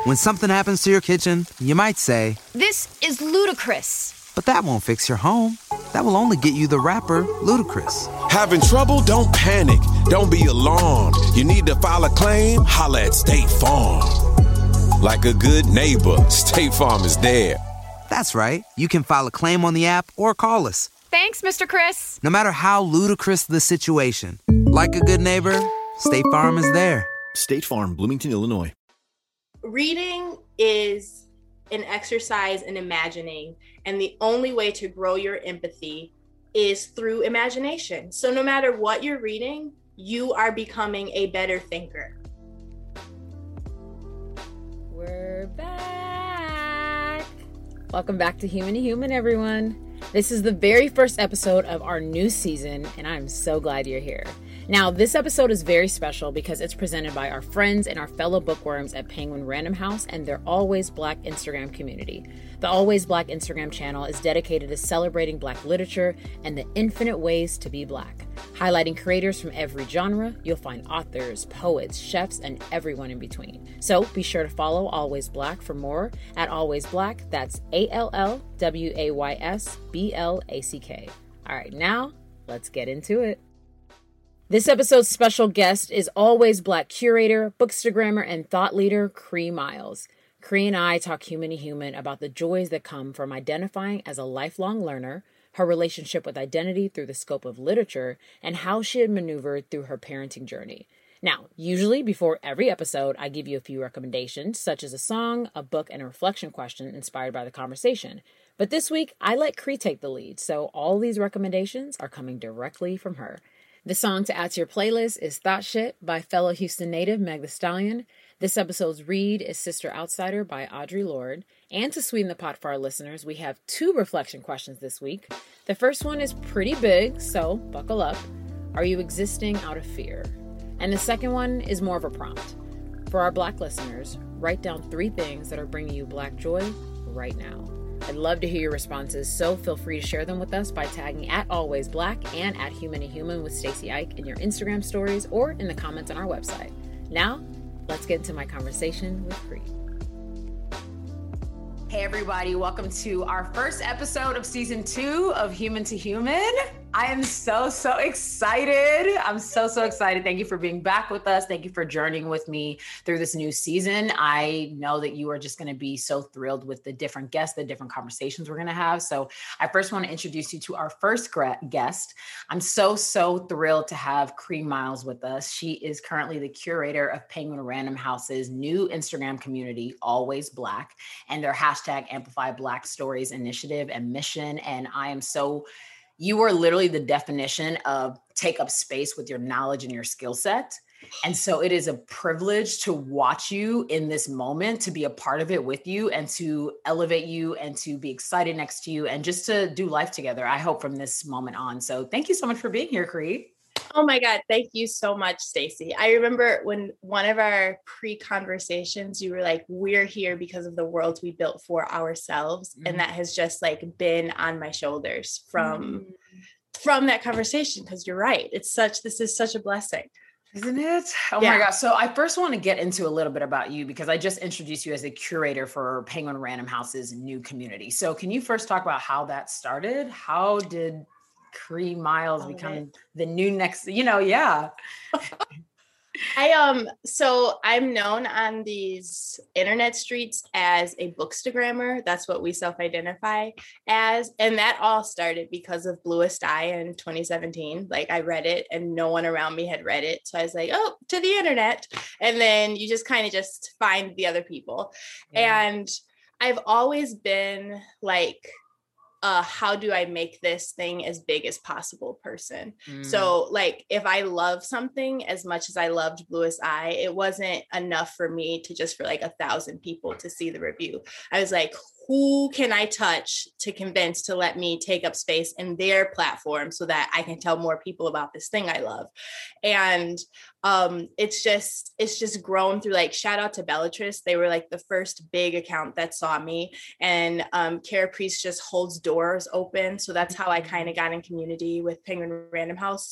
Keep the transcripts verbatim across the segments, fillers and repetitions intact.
When something happens to your kitchen, you might say, "This is ludicrous." But that won't fix your home. That will only get you the rapper, Ludacris. Having trouble? Don't panic. Don't be alarmed. You need to file a claim? Holla at State Farm. Like a good neighbor, State Farm is there. That's right. You can file a claim on the app or call us. Thanks, Mister Chris. No matter how ludicrous the situation, like a good neighbor, State Farm is there. State Farm, Bloomington, Illinois. Reading is an exercise in imagining, and the only way to grow your empathy is through imagination. So no matter what you're reading, you are becoming a better thinker. We're back. Welcome back to Human to Human, everyone. This is the very first episode of our new season, and I'm so glad you're here. Now, this episode is very special because it's presented by our friends and our fellow bookworms at Penguin Random House and their Always Black Instagram community. The Always Black Instagram channel is dedicated to celebrating Black literature and the infinite ways to be Black. Highlighting creators from every genre, you'll find authors, poets, chefs, and everyone in between. So be sure to follow Always Black for more at Always Black. That's A L L W A Y S B L A C K. All right, now let's get into it. This episode's special guest is Always Black curator, bookstagrammer, and thought leader, Cree Miles. Cree and I talk human to human about the joys that come from identifying as a lifelong learner, her relationship with identity through the scope of literature, and how she had maneuvered through her parenting journey. Now, usually before every episode, I give you a few recommendations, such as a song, a book, and a reflection question inspired by the conversation. But this week, I let Cree take the lead, so all these recommendations are coming directly from her. The song to add to your playlist is Thought Shit by fellow Houston native Meg Thee Stallion. This episode's read is Sister Outsider by Audre Lorde. And to sweeten the pot for our listeners, we have two reflection questions this week. The first one is pretty big, so buckle up. Are you existing out of fear? And the second one is more of a prompt. For our Black listeners, write down three things that are bringing you Black joy right now. I'd love to hear your responses, so feel free to share them with us by tagging at Always Black and at Human to Human with Stacey Ike in your Instagram stories or in the comments on our website. Now, let's get into my conversation with Cree. Hey everybody, welcome to our first episode of season two of Human to Human. I am so, so excited. I'm so, so excited. Thank you for being back with us. Thank you for journeying with me through this new season. I know that you are just going to be so thrilled with the different guests, the different conversations we're going to have. So I first want to introduce you to our first guest. I'm so, so thrilled to have Cree Miles with us. She is currently the curator of Penguin Random House's new Instagram community, Always Black, and their hashtag Amplify Black Stories initiative and mission. And I am so You are literally the definition of take up space with your knowledge and your skill set. And so it is a privilege to watch you in this moment, to be a part of it with you and to elevate you and to be excited next to you and just to do life together, I hope, from this moment on. So thank you so much for being here, Cree. Oh my God. Thank you so much, Stacey. I remember when one of our pre-conversations, you were like, we're here because of the world we built for ourselves. Mm-hmm. And that has just like been on my shoulders from, mm-hmm. from that conversation. Cause you're right. It's such, this is such a blessing. Isn't it? Oh yeah. My God. So I first want to get into a little bit about you because I just introduced you as a curator for Penguin Random House's new community. So can you first talk about how that started? How did Cree Miles become it. the new next, you know, yeah. I, um, so I'm known on these internet streets as a bookstagrammer. That's what we self-identify as. And that all started because of Bluest Eye in twenty seventeen. Like I read it and no one around me had read it. So I was like, oh, to the internet. And then you just kind of just find the other people. Yeah. And I've always been like, Uh, how do I make this thing as big as possible person? Mm. So like, if I love something as much as I loved Bluest Eye, it wasn't enough for me to just for like a thousand people to see the review. I was like, who can I touch to convince to let me take up space in their platform so that I can tell more people about this thing I love? And um, it's just, it's just grown through, like, shout out to Bellatrix. They were like the first big account that saw me, and um, Kara Priest just holds doors open. So that's how I kind of got in community with Penguin Random House.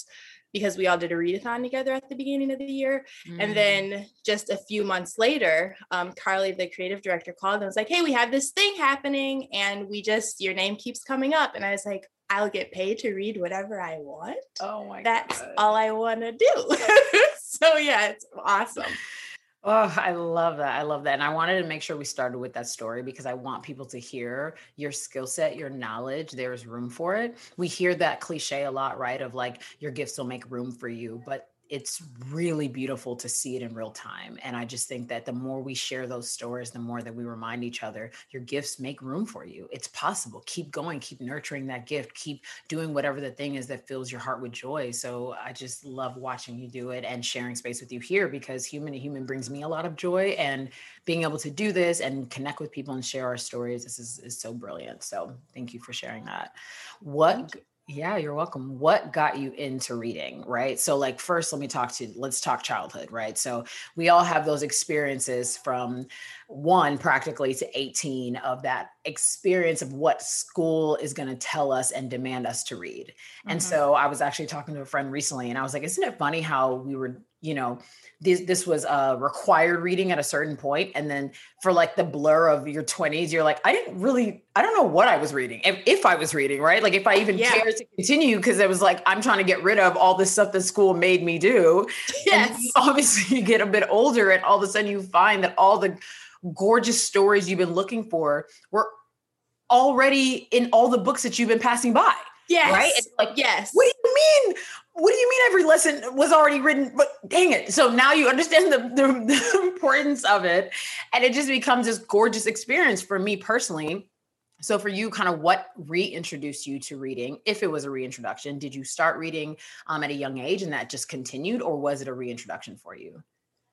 because we all did a readathon together at the beginning of the year. Mm. And then just a few months later, um, Carly, the creative director, called and was like, hey, we have this thing happening and we just, your name keeps coming up. And I was like, I'll get paid to read whatever I want. Oh my That's God. all I want to do. So yeah, it's awesome. Oh, I love that. I love that. And I wanted to make sure we started with that story because I want people to hear your skill set, your knowledge. There's room for it. We hear that cliche a lot, right? Of like, your gifts will make room for you, but it's really beautiful to see it in real time. And I just think that the more we share those stories, the more that we remind each other, your gifts make room for you. It's possible. Keep going, keep nurturing that gift, keep doing whatever the thing is that fills your heart with joy. So I just love watching you do it and sharing space with you here because Human to Human brings me a lot of joy, and being able to do this and connect with people and share our stories, this is, is so brilliant. So thank you for sharing that. What Yeah, you're welcome. What got you into reading, right? So like, first, let me talk to, let's talk childhood, right? So we all have those experiences from one practically to eighteen of that experience of what school is going to tell us and demand us to read. Mm-hmm. And so I was actually talking to a friend recently and I was like, isn't it funny how we were, you know, this, this was a required reading at a certain point. And then for like the blur of your twenties, you're like, I didn't really, I don't know what I was reading, if, if I was reading, right? Like if I even yeah. cared to continue, because it was like, I'm trying to get rid of all this stuff that school made me do. Yes. And obviously you get a bit older and all of a sudden you find that all the gorgeous stories you've been looking for were already in all the books that you've been passing by. Yes. Right? It's like, yes. What do you mean? What do you mean every lesson was already written? But dang it. So now you understand the, the, the importance of it. And it just becomes this gorgeous experience for me personally. So for you, kind of what reintroduced you to reading, if it was a reintroduction? Did you start reading um, at a young age and that just continued, or was it a reintroduction for you?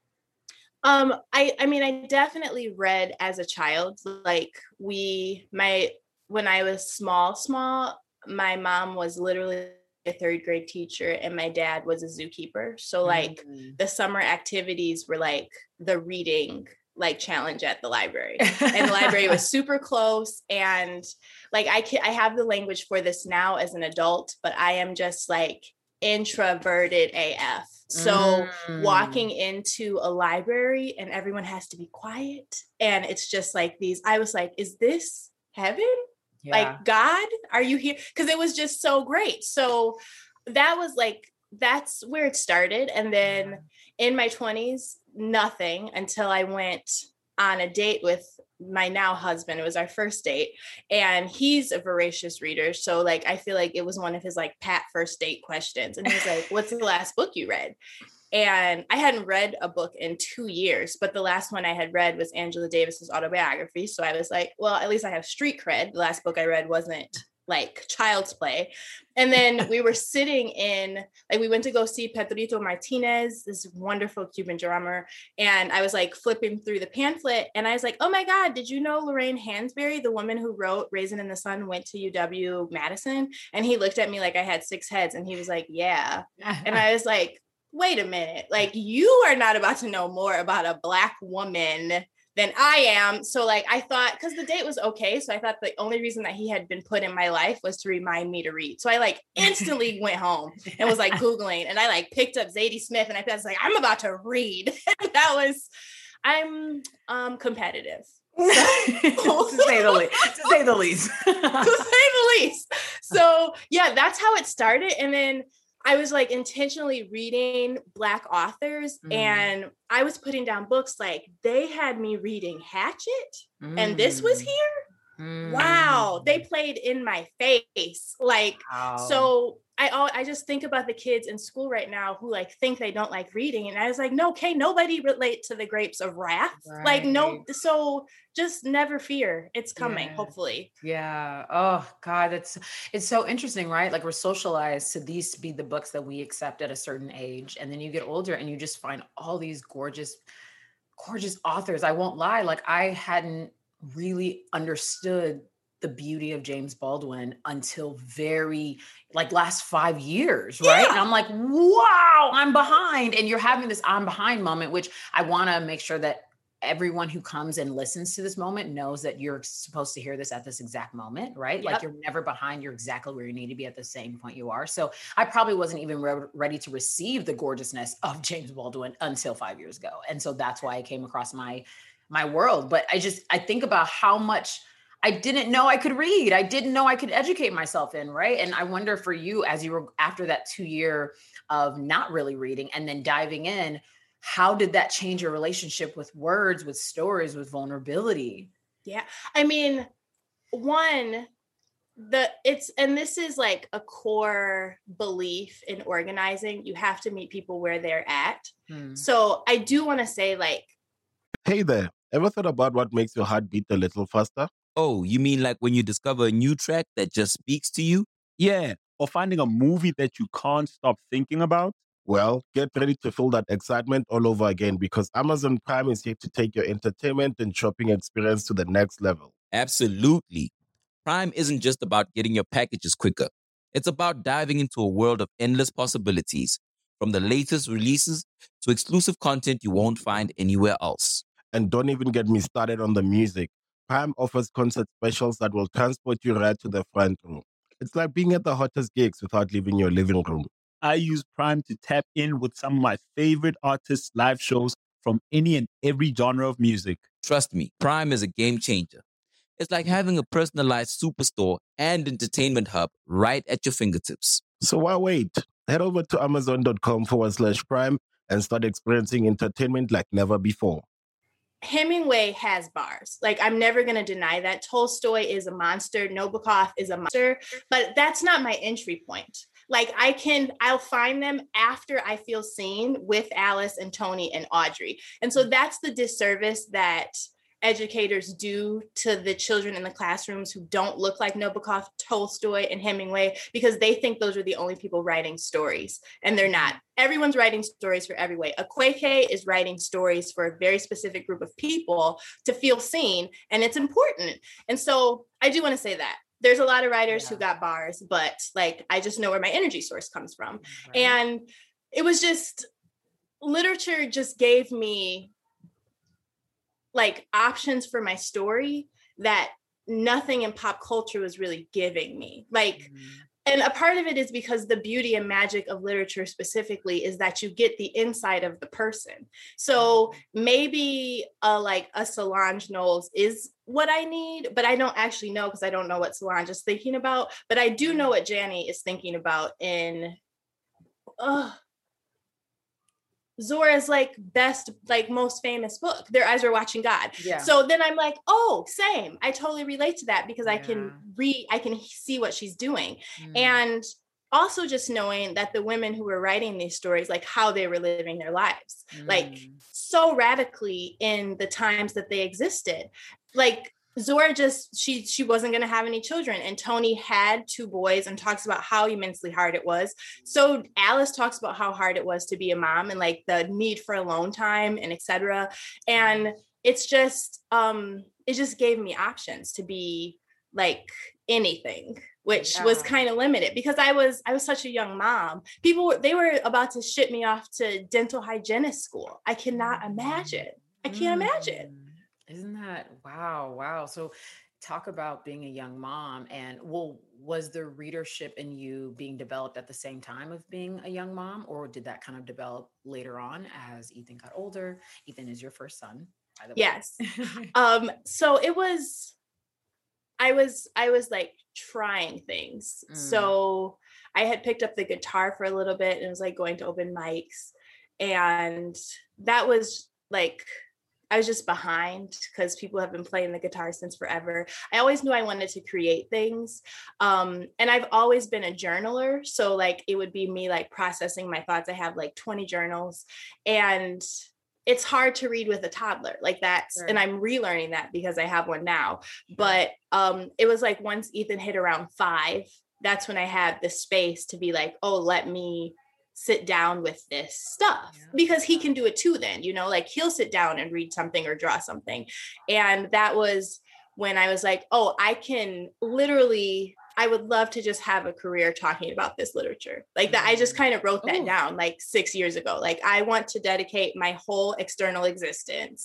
Um, I, I mean, I definitely read as a child. Like we, my, when I was small, small, my mom was literally a third grade teacher and my dad was a zookeeper. So like mm-hmm. the summer activities were like the reading like challenge at the library, and the library was super close. And like, I can, I have the language for this now as an adult, but I am just like introverted A F. So mm. walking into a library and everyone has to be quiet. And it's just like these, I was like, is this heaven? Yeah. Like, God, are you here? Because it was just so great. So that was like, that's where it started. And then yeah. in my twenties, nothing until I went on a date with my now husband. It was our first date, and he's a voracious reader. So like, I feel like it was one of his like pat first date questions. And he was like, what's the last book you read? And I hadn't read a book in two years, but the last one I had read was Angela Davis's autobiography. So I was like, well, at least I have street cred. The last book I read wasn't like Child's Play. And then we were sitting in, like, we went to go see Pedrito Martinez, this wonderful Cuban drummer. And I was like flipping through the pamphlet and I was like, oh my God, did you know Lorraine Hansberry, the woman who wrote Raisin in the Sun, went to U W Madison? And he looked at me like I had six heads and he was like, yeah. And I was like, wait a minute, like you are not about to know more about a Black woman than I am. So like, I thought, because the date was okay. So I thought the only reason that he had been put in my life was to remind me to read. So I like instantly went home and was like Googling, and I like picked up Zadie Smith and I was like, I'm about to read. That was, I'm um, competitive. to say the least. To say the least. to say the least. So yeah, that's how it started. And then I was like intentionally reading Black authors, mm. and I was putting down books like they had me reading Hatchet, mm. and this was here. Mm. Wow, they played in my face. Like, wow. So I I just think about the kids in school right now who like think they don't like reading, and I was like, no, okay, nobody relate to the Grapes of Wrath. Right. Like, no, so just never fear, it's coming. Yeah. Hopefully. Yeah. Oh God, that's it's so interesting, right? Like we're socialized to these be the books that we accept at a certain age, and then you get older and you just find all these gorgeous, gorgeous authors. I won't lie, like I hadn't really understood the beauty of James Baldwin until very like last five years. Right. Yeah. And I'm like, wow, I'm behind. And you're having this I'm behind moment, which I want to make sure that everyone who comes and listens to this moment knows that you're supposed to hear this at this exact moment, right? Yep. Like you're never behind, you're exactly where you need to be at the same point you are. So I probably wasn't even re- ready to receive the gorgeousness of James Baldwin until five years ago. And so that's why I came across my, my world. But I just, I think about how much I didn't know I could read. I didn't know I could educate myself in, right? And I wonder for you, as you were after that two year of not really reading and then diving in, how did that change your relationship with words, with stories, with vulnerability? Yeah. I mean, one, the it's, and this is like a core belief in organizing. You have to meet people where they're at. Hmm. So I do want to say, like, hey there, ever thought about what makes your heart beat a little faster? Oh, you mean like when you discover a new track that just speaks to you? Yeah. Or finding a movie that you can't stop thinking about? Well, get ready to feel that excitement all over again because Amazon Prime is here to take your entertainment and shopping experience to the next level. Absolutely. Prime isn't just about getting your packages quicker. It's about diving into a world of endless possibilities, from the latest releases to exclusive content you won't find anywhere else. And don't even get me started on the music. Prime offers concert specials that will transport you right to the front row. It's like being at the hottest gigs without leaving your living room. I use Prime to tap in with some of my favorite artists' live shows from any and every genre of music. Trust me, Prime is a game changer. It's like having a personalized superstore and entertainment hub right at your fingertips. So why wait? Head over to amazon.com forward slash Prime and start experiencing entertainment like never before. Hemingway has bars. Like, I'm never going to deny that. Tolstoy is a monster. Nabokov is a monster. But that's not my entry point. Like, I can, I'll find them after I feel seen with Alice and Tony and Audrey. And so that's the disservice that educators do to the children in the classrooms who don't look like Nabokov, Tolstoy, and Hemingway, because they think those are the only people writing stories, and they're not. Everyone's writing stories for every way. Akwaeke is writing stories for a very specific group of people to feel seen, and it's important. And so I do want to say that. There's a lot of writers yeah. who got bars, but like, I just know where my energy source comes from. Right. And it was just, literature just gave me like options for my story that nothing in pop culture was really giving me. Like, mm-hmm. and a part of it is because the beauty and magic of literature specifically is that you get the inside of the person. So maybe a, like a Solange Knowles is what I need, but I don't actually know because I don't know what Solange is thinking about. But I do know what Janny is thinking about in uh, Zora's like best, like most famous book, Their Eyes Were Watching God. Yeah. So then I'm like, oh, same. I totally relate to that because yeah. I can read, I can see what she's doing. Mm. And also just knowing that the women who were writing these stories, like how they were living their lives, mm. like so radically in the times that they existed. Like Zora just, she she wasn't going to have any children. And Tony had two boys and talks about how immensely hard it was. So Alice talks about how hard it was to be a mom and like the need for alone time and et cetera. And it's just, um, it just gave me options to be like anything, which yeah. was kind of limited because I was, I was such a young mom. People were, they were about to ship me off to dental hygienist school. I cannot imagine. I can't mm. imagine. Isn't that, wow, wow. So talk about being a young mom and, well, was the readership in you being developed at the same time of being a young mom, or did that kind of develop later on as Ethan got older? Ethan is your first son, by the way. Yes. um, so it was, I was, I was like trying things. Mm. So I had picked up the guitar for a little bit and was like going to open mics. And that was like, I was just behind because people have been playing the guitar since forever. I always knew I wanted to create things. Um, and I've always been a journaler. So like, it would be me like processing my thoughts. I have like twenty journals and it's hard to read with a toddler like that. Sure. And I'm relearning that because I have one now. But um, it was like once Ethan hit around five, that's when I had the space to be like, oh, let me sit down with this stuff yeah. because he can do it too then, you know, like he'll sit down and read something or draw something. And that was when I was like, oh, I can literally, I would love to just have a career talking about this literature. Like that, I just kind of wrote that Ooh. down like six years ago. Like I want to dedicate my whole external existence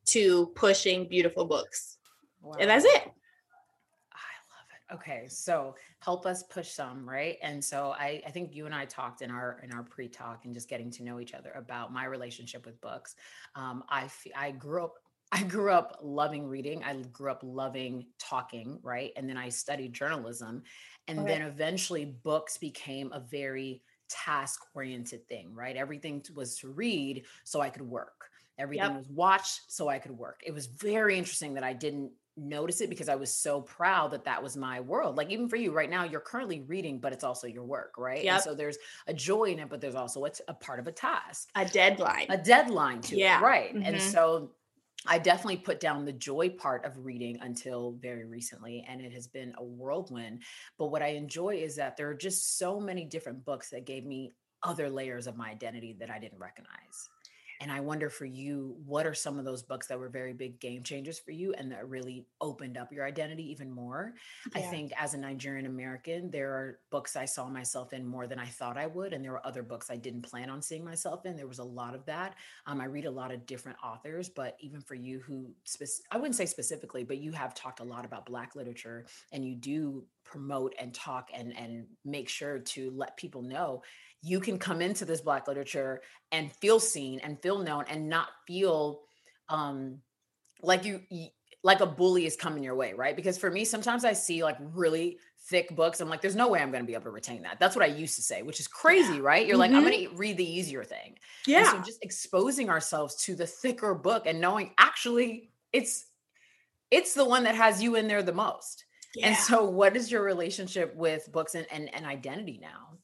to pushing beautiful books. Wow. And that's it. Okay, so help us push some, right? And so I, I think you and I talked in our in our pre-talk and just getting to know each other about my relationship with books. Um, I f- I grew up I grew up loving reading. I grew up loving talking, right? And then I studied journalism, and Okay. then eventually books became a very task-oriented thing, right? Everything was to read so I could work. Everything Yep. was watched so I could work. It was very interesting that I didn't notice it because I was so proud that that was my world. Like even for you right now, you're currently reading, but it's also your work, right? Yep. And so there's a joy in it, but there's also a, a part of a task, A deadline. a deadline to Yeah. it, right? And Mhm. so I definitely put down the joy part of reading until very recently, and it has been a whirlwind. But what I enjoy is that there are just so many different books that gave me other layers of my identity that I didn't recognize. And I wonder for you, what are some of those books that were very big game changers for you and that really opened up your identity even more? I Yeah. think as a Nigerian American, there are books I saw myself in more than I thought I would. And there were other books I didn't plan on seeing myself in. There was a lot of that. Um, I read a lot of different authors, but even for you who, spec- I wouldn't say specifically, but you have talked a lot about Black literature and you do promote and talk and, and make sure to let people know you can come into this Black literature and feel seen and feel known and not feel um, like you, like a bully is coming your way, right? Because for me, sometimes I see like really thick books. I'm like, there's no way I'm going to be able to retain that. That's what I used to say, which is crazy, Yeah. right? You're like, I'm Mhm. going to read the easier thing. Yeah. And so just exposing ourselves to the thicker book and knowing actually it's, it's the one that has you in there the most. Yeah. And so what is your relationship with books and, and, and identity now?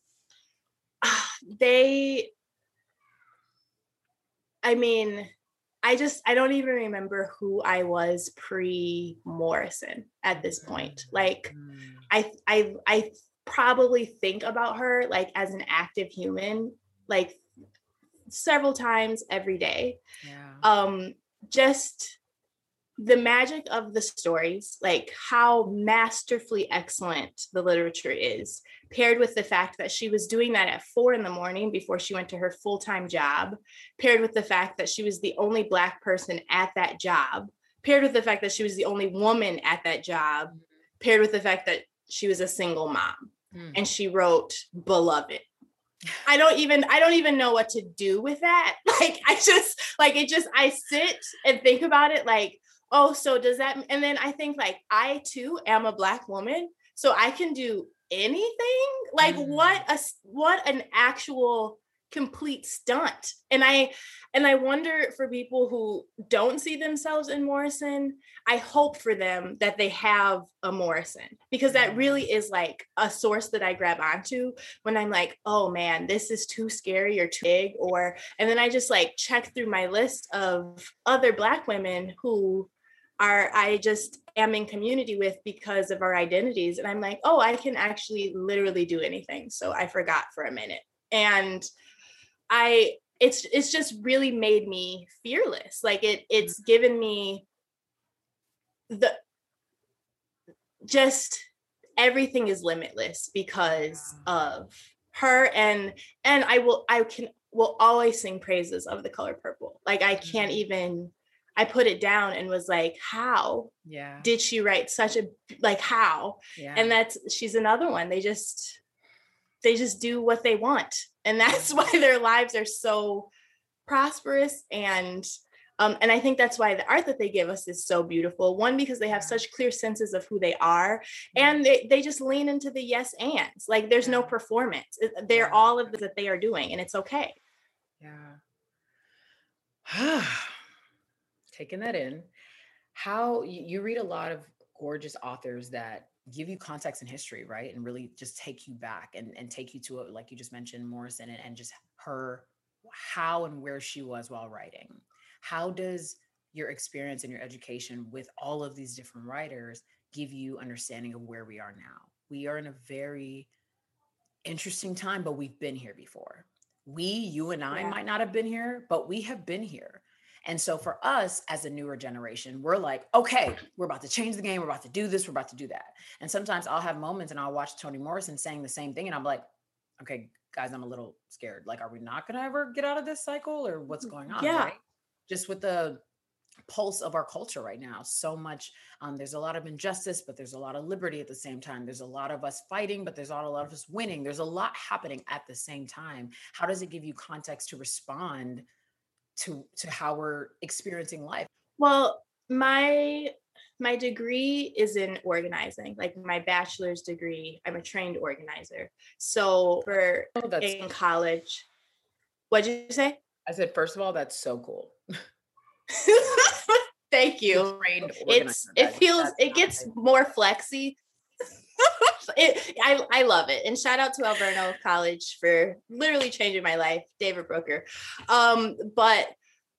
They, I mean, I just, I don't even remember who I was pre Morrison at this point. Like, I, I, I probably think about her like as an active human, like several times every day. Yeah. Um, just the magic of the stories, like how masterfully excellent the literature is, paired with the fact that she was doing that at four in the morning before she went to her full-time job, paired with the fact that she was the only Black person at that job, paired with the fact that she was the only woman at that job, paired with the fact that she was a single mom. Mm. And she wrote Beloved. I don't even, I don't even know what to do with that. Like, I just, like, it just, I sit and think about it like, oh, so does that, and then I think like, I too am a Black woman, so I can do anything. Like Mm. what a, what an actual complete stunt. And I, and I wonder for people who don't see themselves in Morrison, I hope for them that they have a Morrison, because that really is like a source that I grab onto when I'm like, oh man, this is too scary or too big, or, and then I just like check through my list of other Black women who are, I just am in community with because of our identities. And I'm like, oh, I can actually literally do anything. So I forgot for a minute. And I, it's, it's just really made me fearless. Like it, it's given me the, just everything is limitless because of her. And, and I will, I can, will always sing praises of The Color Purple. Like I can't even, I put it down and was like, how Yeah. did she write such a, like how? Yeah. And that's, she's another one. They just, they just do what they want. And that's why their lives are so prosperous. And, um, and I think that's why the art that they give us is so beautiful. One, because they have such clear senses of who they are, and they, they just lean into the yes ands. Like there's no performance. They're all of that they are doing, and it's okay. Yeah. Taking that in, how you, you read a lot of gorgeous authors that give you context and history, right? And really just take you back and, and take you to, a, like you just mentioned, Morrison, and, and just her, how and where she was while writing. How does your experience and your education with all of these different writers give you understanding of where we are now? We are in a very interesting time, but we've been here before. We, you and I Yeah. might not have been here, but we have been here. And so for us as a newer generation, we're like, okay, we're about to change the game. We're about to do this. We're about to do that. And sometimes I'll have moments and I'll watch Toni Morrison saying the same thing. And I'm like, okay, guys, I'm a little scared. Like, are we not going to ever get out of this cycle, or what's going on? Yeah. Right? Just with the pulse of our culture right now. So much, um, there's a lot of injustice, but there's a lot of liberty at the same time. There's a lot of us fighting, but there's not a lot of us winning. There's a lot happening at the same time. How does it give you context to respond to, to how we're experiencing life? Well, my my degree is in organizing, like my bachelor's degree. I'm a trained organizer. So for oh, that's in college, what'd you say? I said, first of all, that's so cool. Thank you. It's it feels it gets more flexy. it, I I love it, and shout out to Alverno College for literally changing my life, David Brooker. Um, but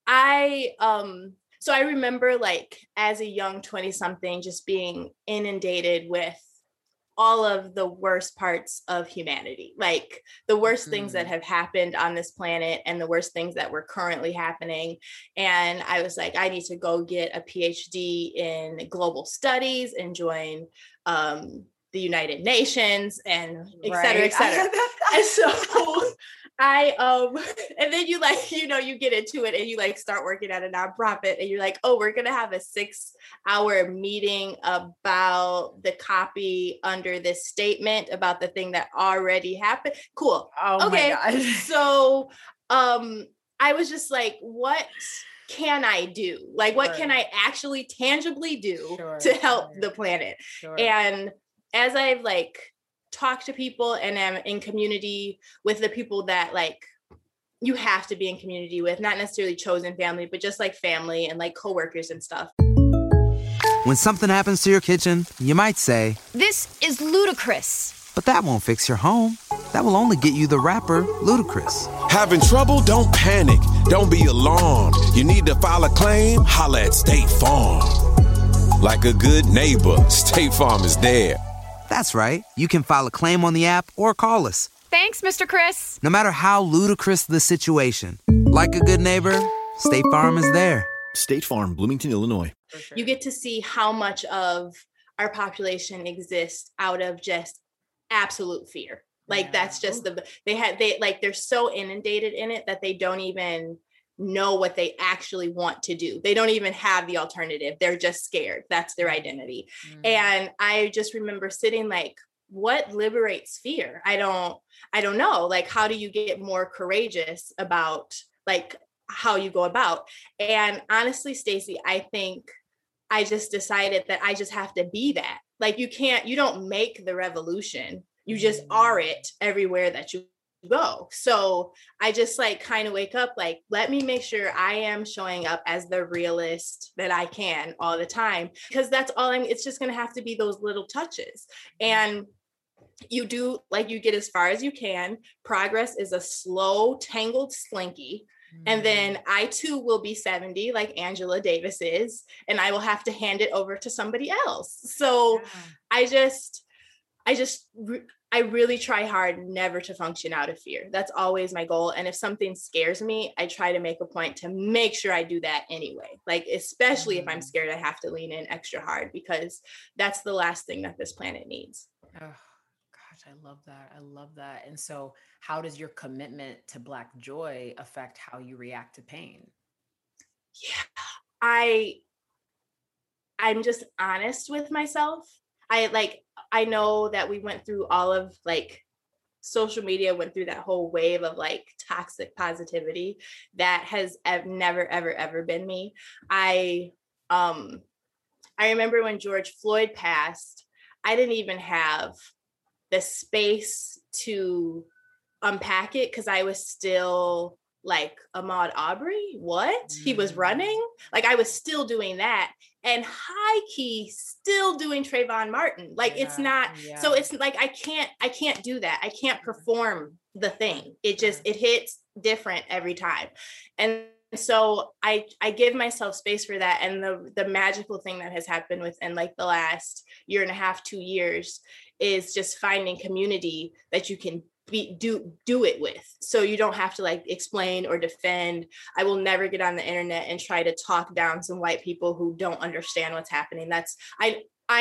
I um so I remember like as a young twenty something, just being inundated with all of the worst parts of humanity, like the worst mm-hmm. things that have happened on this planet and the worst things that were currently happening. And I was like, I need to go get a P H D in global studies and join um, the United Nations and et cetera, et cetera. And so I, um, and then you like, you know, you get into it and you like start working at a nonprofit and you're like, oh, we're going to have a six hour meeting about the copy under this statement about the thing that already happened. Cool. Oh okay. My God. So, um, I was just like, what can I do? Like, what sure. can I actually tangibly do sure. to help sure. the planet? Sure. And as I've like talk to people and am in community with the people that like you have to be in community with, not necessarily chosen family, but just like family and like coworkers and stuff. When something happens to your kitchen, you might say, "This is ludicrous." But that won't fix your home. That will only get you the rapper, Ludacris. Having trouble? Don't panic. Don't be alarmed. You need to file a claim? Holla at State Farm. Like a good neighbor, State Farm is there. That's right. You can file a claim on the app or call us. Thanks, Mister Chris. No matter how ludicrous the situation, like a good neighbor, State Farm is there. State Farm, Bloomington, Illinois. Sure. You get to see how much of our population exists out of just absolute fear. Like yeah. that's just the, they had, they like, they're so inundated in it that they don't even know what they actually want to do. They don't even have the alternative. They're just scared. That's their identity. Mm. And I just remember sitting like, what liberates fear? I don't, I don't know. Like, how do you get more courageous about like how you go about? And honestly, Stacey, I think I just decided that I just have to be that. Like, you can't, you don't make the revolution. You just are it everywhere that you go. So I just like kind of wake up, like, let me make sure I am showing up as the realist that I can all the time, because that's all I'm, it's just going to have to be those little touches. And you do, like, you get as far as you can. Progress is a slow, tangled slinky. Mm. And then I too will be seventy, like Angela Davis is, and I will have to hand it over to somebody else. So yeah. I just, I just, I really try hard never to function out of fear. That's always my goal. And if something scares me, I try to make a point to make sure I do that anyway. Like, especially mm. if I'm scared, I have to lean in extra hard, because that's the last thing that this planet needs. Oh, gosh, I love that. I love that. And so how does your commitment to Black joy affect how you react to pain? Yeah, I, I'm just honest with myself. I like, I know that we went through all of like social media, went through that whole wave of like toxic positivity that has ev- never, ever, ever been me. I, um, I remember when George Floyd passed, I didn't even have the space to unpack it, because I was still like, Ahmaud Arbery, what? Mm. He was running? Like, I was still doing that. And high key still doing Trayvon Martin. Like, yeah, it's not, yeah. so it's like, I can't, I can't do that. I can't perform the thing. It just, it hits different every time. And so I, I give myself space for that. And the, the magical thing that has happened within like the last year and a half, two years is just finding community that you can Be, do do it with, so you don't have to like explain or defend. I will never get on the internet and try to talk down some white people who don't understand what's happening. That's I I am a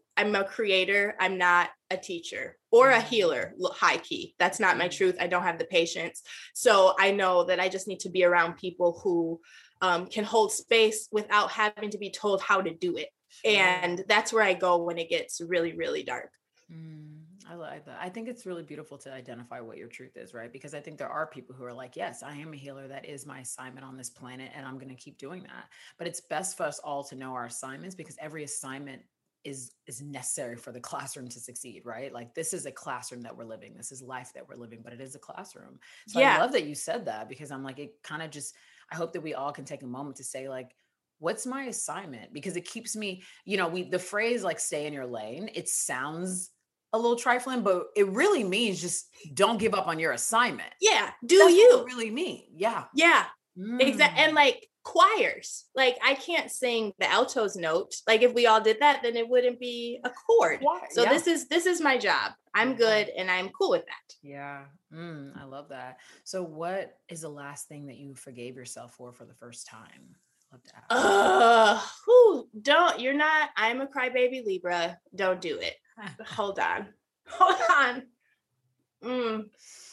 I'm a creator. I'm not a teacher or a healer, high key. That's not my truth. I don't have the patience. So I know that I just need to be around people who um, can hold space without having to be told how to do it. And that's where I go when it gets really, really dark. Mm, I like that. I think it's really beautiful to identify what your truth is, right? Because I think there are people who are like, yes, I am a healer. That is my assignment on this planet, and I'm going to keep doing that. But it's best for us all to know our assignments, because every assignment is is necessary for the classroom to succeed, right? Like, this is a classroom that we're living. This is life that we're living, but it is a classroom. So yeah. I love that you said that, because I'm like, it kind of just, I hope that we all can take a moment to say, like, what's my assignment? Because it keeps me, you know, we, the phrase like stay in your lane, it sounds a little trifling, but it really means just don't give up on your assignment. Yeah. Do That's you what it really mean? Yeah. Yeah. Mm. Exactly. And like choirs, like I can't sing the alto's note. Like if we all did that, then it wouldn't be a chord. Choir, so yeah. this is, this is my job. I'm good. And I'm cool with that. Yeah. Mm, I love that. So what is the last thing that you forgave yourself for, for the first time? Love to ask. Uh, whew, don't, you're not, I'm a crybaby Libra. Don't do it. Hold on. Hold on. Mm.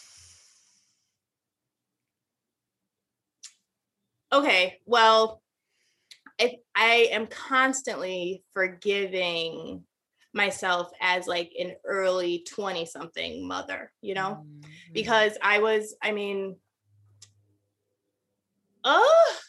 Okay. Well, if I am constantly forgiving myself as like an early twenty something mother, you know, mm-hmm. because I was, I mean, oh,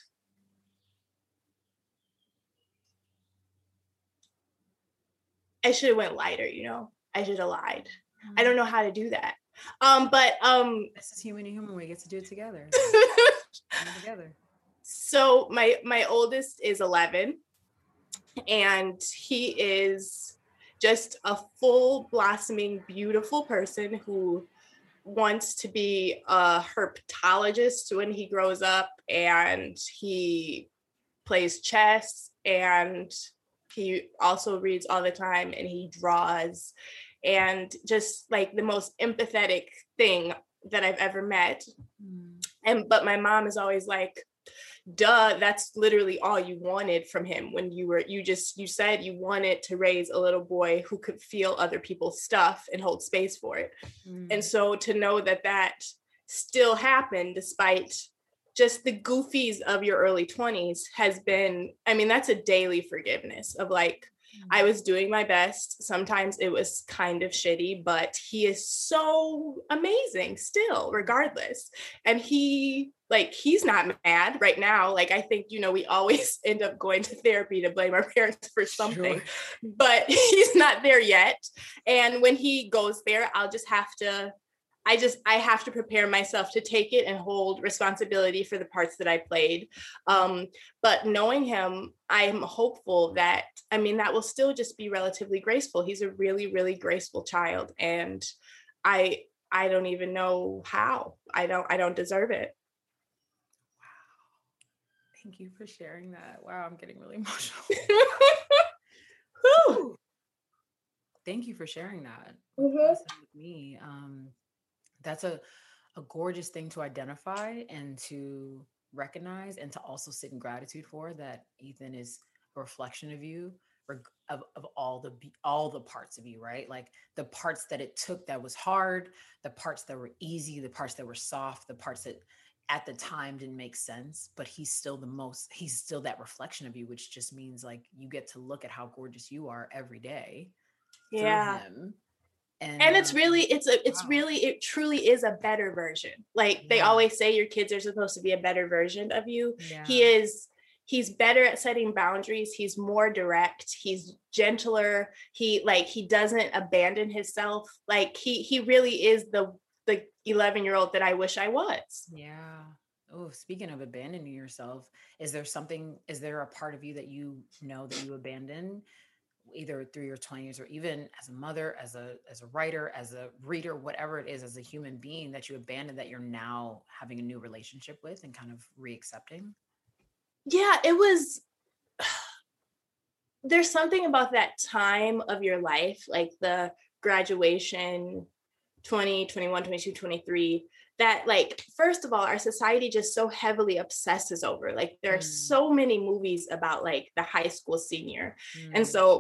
I should have went lighter, you know, I should have lied. Mm-hmm. I don't know how to do that. Um, but um, this is human to human. We get to do it together. together. So my my oldest is eleven, and he is just a full blossoming, beautiful person who wants to be a herpetologist when he grows up, and he plays chess, and he also reads all the time, and he draws, and just like the most empathetic thing that I've ever met. Mm. And but my mom is always like, duh, that's literally all you wanted from him when you were, you just, you said you wanted to raise a little boy who could feel other people's stuff and hold space for it. Mm. And so to know that that still happened despite just the goofies of your early twenties has been, I mean, that's a daily forgiveness of like, mm. I was doing my best. Sometimes it was kind of shitty, but he is so amazing still, regardless. And he, like, he's not mad right now. Like, I think, you know, we always end up going to therapy to blame our parents for something, sure. But he's not there yet. And when he goes there, I'll just have to, I just, I have to prepare myself to take it and hold responsibility for the parts that I played. Um, but knowing him, I'm hopeful that, I mean, that will still just be relatively graceful. He's a really, really graceful child. And I, I don't even know how. I don't, I don't deserve it. Thank you for sharing that. Wow, I'm getting really emotional. Thank you for sharing that mm-hmm. with me. Um, that's a, a gorgeous thing to identify and to recognize, and to also sit in gratitude for, that Ethan is a reflection of you, of, of all the all the parts of you, right? Like the parts that it took that was hard, the parts that were easy, the parts that were soft, the parts that at the time didn't make sense, but he's still the most, he's still that reflection of you, which just means like you get to look at how gorgeous you are every day. Yeah. Him. And, and it's um, really, it's a, it's wow. really, it truly is a better version. Like yeah. they always say your kids are supposed to be a better version of you. Yeah. He is, he's better at setting boundaries. He's more direct. He's gentler. He like, he doesn't abandon himself. Like he, he really is the, the eleven year old that I wish I was. Yeah. Oh, speaking of abandoning yourself, is there something, is there a part of you that you know that you abandoned either through your twenties or even as a mother, as a, as a writer, as a reader, whatever it is, as a human being that you abandoned that you're now having a new relationship with and kind of re-accepting? Yeah, it was, there's something about that time of your life, like the graduation, twenty, twenty-one, twenty-two, twenty-three, that like, first of all, our society just so heavily obsesses over, like there are mm. so many movies about like the high school senior. Mm. And so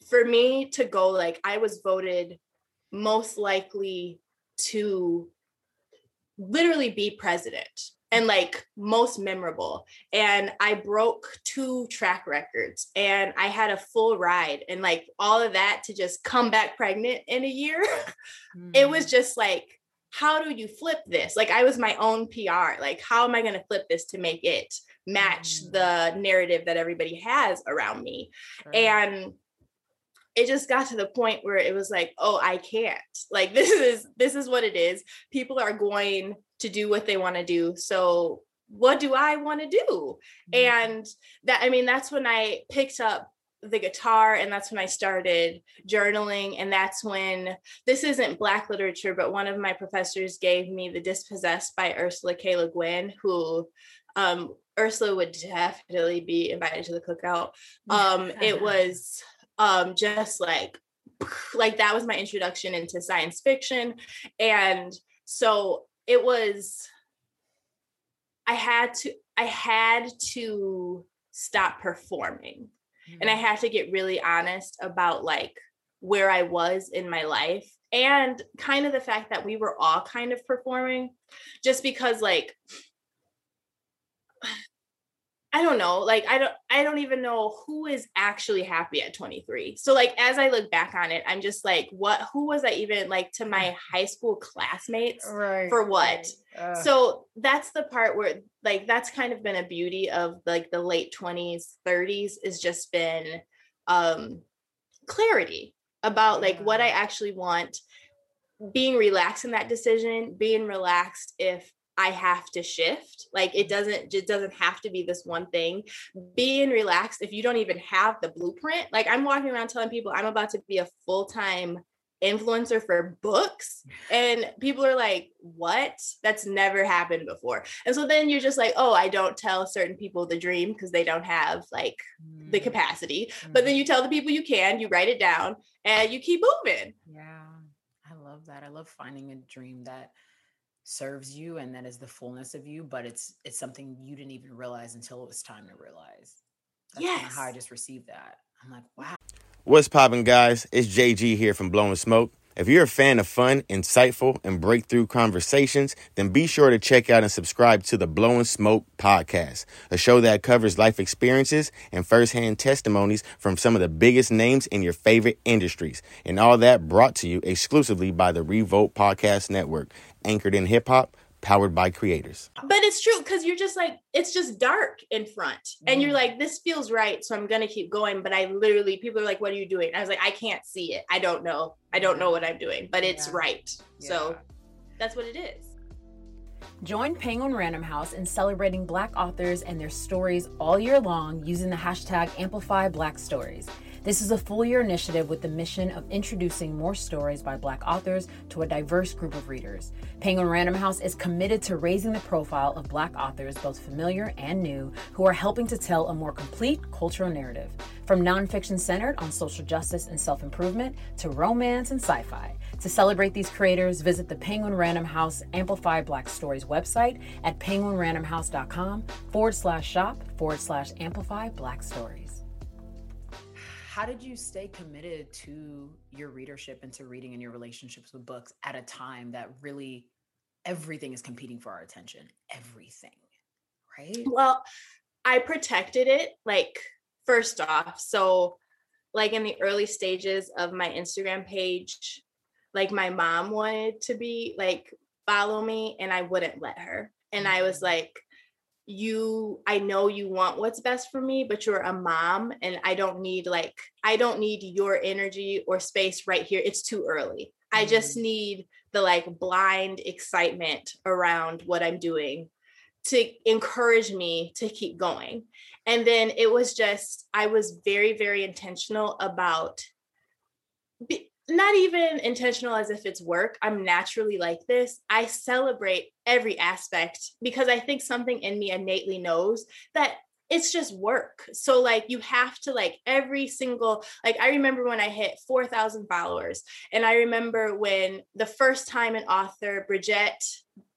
for me to go, like, I was voted most likely to literally be president and like most memorable. And I broke two track records and I had a full ride, and like all of that to just come back pregnant in a year. Mm. It was just like, how do you flip this? Like, I was my own P R. Like, how am I going to flip this to make it match mm. the narrative that everybody has around me? Right. And it just got to the point where it was like, oh, I can't. Like, this is this is what it is. People are going to do what they want to do. So what do I want to do? Mm-hmm. And that, I mean, that's when I picked up the guitar, and that's when I started journaling. And that's when, this isn't Black literature, but one of my professors gave me The Dispossessed by Ursula K. Le Guin, who um, Ursula would definitely be invited to the cookout. Um, it was um, just like, like that was my introduction into science fiction. And so it was, I had to, I had to stop performing. Mm-hmm. And I had to get really honest about like where I was in my life, and kind of the fact that we were all kind of performing, just because like, I don't know, like, I don't, I don't even know who is actually happy at twenty-three. So like, as I look back on it, I'm just like, what, who was I even, like, to my high school classmates right, for what? Right. Uh. So that's the part where like, that's kind of been a beauty of like the late twenties, thirties, is just been um, clarity about like what I actually want, being relaxed in that decision, being relaxed if I have to shift. Like, it doesn't, it doesn't have to be this one thing. Being relaxed if you don't even have the blueprint. Like, I'm walking around telling people I'm about to be a full-time influencer for books, and people are like, what? That's never happened before. And so then you're just like, oh, I don't tell certain people the dream because they don't have like mm. the capacity. Mm. But then you tell the people you can, you write it down, and you keep moving. Yeah, I love that. I love finding a dream that serves you and that is the fullness of you, but it's it's something you didn't even realize until it was time to realize. That's yes. kind of how I just received that. I'm like, wow. What's poppin', guys? It's J G here from Blowing Smoke. If you're a fan of fun, insightful, and breakthrough conversations, then be sure to check out and subscribe to the Blowing Smoke podcast, a show that covers life experiences and firsthand testimonies from some of the biggest names in your favorite industries, and all that brought to you exclusively by the Revolt Podcast Network, anchored in hip-hop, powered by creators. But it's true, because you're just like, it's just dark in front, and you're like, this feels right, so I'm gonna keep going. But I literally, people are like, what are you doing? I was like, I can't see it. I don't know. I don't know what I'm doing, but it's yeah. right. Yeah. So that's what it is. Join Penguin Random House in celebrating Black authors and their stories all year long using the hashtag Amplify Black Stories. This is a full year initiative with the mission of introducing more stories by Black authors to a diverse group of readers. Penguin Random House is committed to raising the profile of Black authors, both familiar and new, who are helping to tell a more complete cultural narrative. From nonfiction centered on social justice and self-improvement to romance and sci-fi. To celebrate these creators, visit the Penguin Random House Amplify Black Stories website at penguinrandomhouse.com forward slash shop forward slash amplify Black Stories. How did you stay committed to your readership and to reading and your relationships with books at a time that really everything is competing for our attention? Everything, right? Well, I protected it, like, first off. So, like, in the early stages of my Instagram page, like, my mom wanted to be, like, follow me, and I wouldn't let her. And I was like, you, I know you want what's best for me, but you're a mom, and I don't need like, I don't need your energy or space right here. It's too early. Mm. I just need the like blind excitement around what I'm doing to encourage me to keep going. And then it was just, I was very, very intentional about be, not even intentional as if it's work. I'm naturally like this. I celebrate every aspect because I think something in me innately knows that it's just work. So like, you have to like every single, like, I remember when I hit four thousand followers, and I remember when the first time an author, Bridget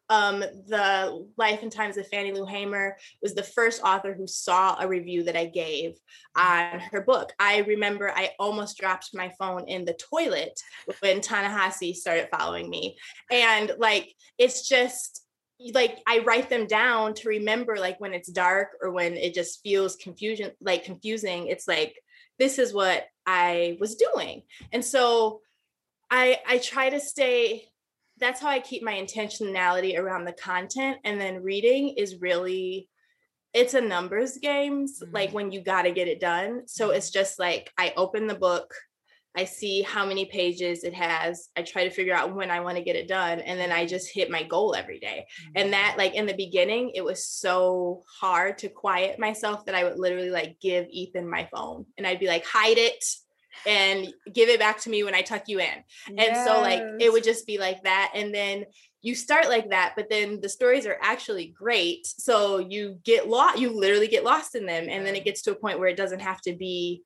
um, The Life and Times of Fannie Lou Hamer was the first author who saw a review that I gave on her book. I remember I almost dropped my phone in the toilet when Ta-Nehisi started following me. And like, it's just like, I write them down to remember, like when it's dark or when it just feels confusion, like confusing, it's like, this is what I was doing. And so I, I try to stay, that's how I keep my intentionality around the content. And then reading is really, it's a numbers games, mm-hmm. like when you got to get it done. So it's just like, I open the book, I see how many pages it has. I try to figure out when I want to get it done. And then I just hit my goal every day. Mm-hmm. And that, like in the beginning, it was so hard to quiet myself that I would literally like give Ethan my phone and I'd be like, hide it and give it back to me when I tuck you in. Yes. And so like, it would just be like that. And then you start like that, but then the stories are actually great. So you get lost, you literally get lost in them. And then it gets to a point where it doesn't have to be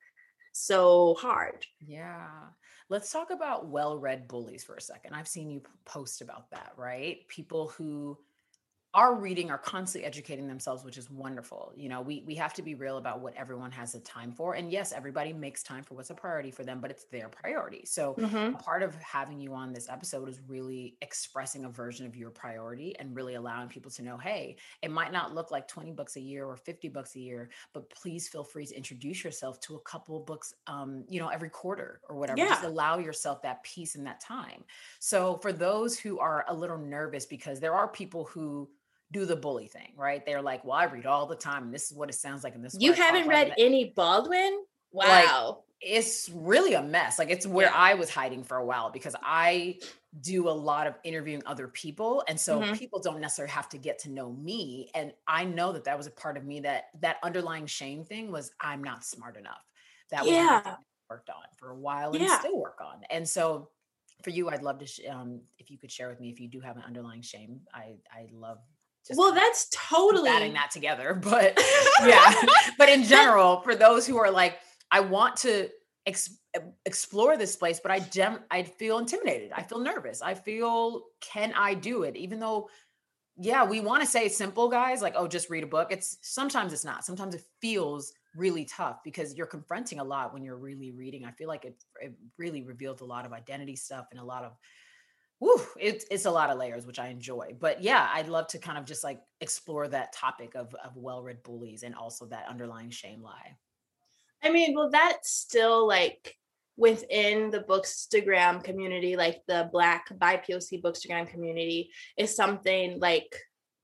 so hard. Yeah. Let's talk about well-read bullies for a second. I've seen you post about that, right? People who are reading, are constantly educating themselves, which is wonderful. You know, we we have to be real about what everyone has the time for. And yes, everybody makes time for what's a priority for them, but it's their priority. So mm-hmm. a part of having you on this episode is really expressing a version of your priority and really allowing people to know, hey, it might not look like twenty bucks a year or fifty bucks a year, but please feel free to introduce yourself to a couple of books, um, you know, every quarter or whatever. Yeah. Just allow yourself that peace and that time. So for those who are a little nervous, because there are people who do the bully thing, right? They're like, well, I read all the time and this is what it sounds like. And this is you haven't read like any Baldwin? Wow. Like, it's really a mess. Like it's where yeah. I was hiding for a while because I do a lot of interviewing other people. And so mm-hmm. people don't necessarily have to get to know me. And I know that that was a part of me that that underlying shame thing was I'm not smart enough. That was yeah. something I worked on for a while and yeah. still work on. And so for you, I'd love to, sh- um, if you could share with me, if you do have an underlying shame, I, I love Just well, that's totally adding that together, but yeah, but in general, for those who are like, I want to ex- explore this place, but I dem- I feel intimidated. I feel nervous. I feel, can I do it? Even though, yeah, we want to say it's simple, guys, like, oh, just read a book. It's sometimes it's not. Sometimes it feels really tough because you're confronting a lot when you're really reading. I feel like it, it really revealed a lot of identity stuff and a lot of Woo, it, it's a lot of layers, which I enjoy. But yeah, I'd love to kind of just like explore that topic of, of well-read bullies and also that underlying shame lie. I mean, well, that's still like within the Bookstagram community, like the Black B I P O C Bookstagram community is something like,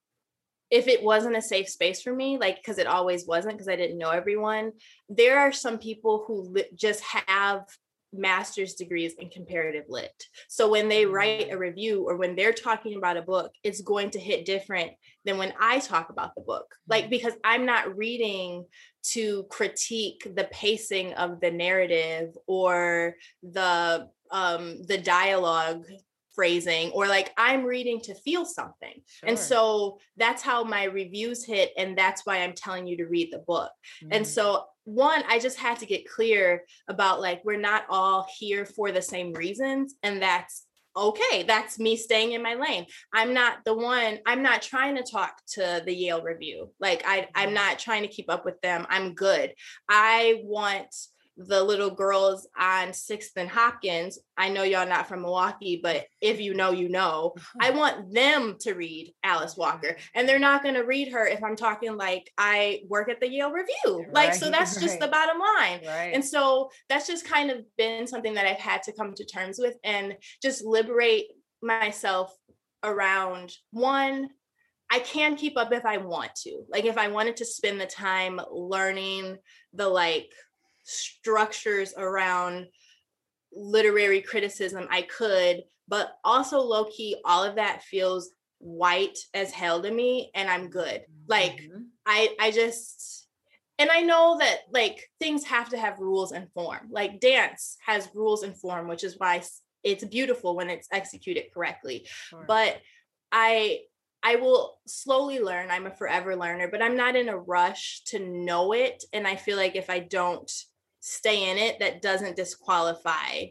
if it wasn't a safe space for me, like, because it always wasn't, because I didn't know everyone, there are some people who li- just have master's degrees in comparative lit. So when they write a review or when they're talking about a book, it's going to hit different than when I talk about the book. Like, because I'm not reading to critique the pacing of the narrative or the um the dialogue phrasing, or like I'm reading to feel something. Sure. And so that's how my reviews hit. And that's why I'm telling you to read the book. Mm. And so one, I just had to get clear about like, we're not all here for the same reasons. And that's okay. That's me staying in my lane. I'm not the one, I'm not trying to talk to the Yale Review. Like I, I'm not trying to keep up with them. I'm good. I want the little girls on sixth and Hopkins. I know y'all not from Milwaukee, but if you know, you know, I want them to read Alice Walker, and they're not going to read her if I'm talking like I work at the Yale Review. Like, right, so that's right. just the bottom line. Right. And so that's just kind of been something that I've had to come to terms with and just liberate myself around. One, I can keep up if I want to. Like if I wanted to spend the time learning the like structures around literary criticism, I could, but also low key, all of that feels white as hell to me, and I'm good. Like mm-hmm. I, I just, and I know that like things have to have rules and form. Like dance has rules and form, which is why it's beautiful when it's executed correctly. Sure. But I, I will slowly learn. I'm a forever learner, but I'm not in a rush to know it. And I feel like if I don't stay in it, that doesn't disqualify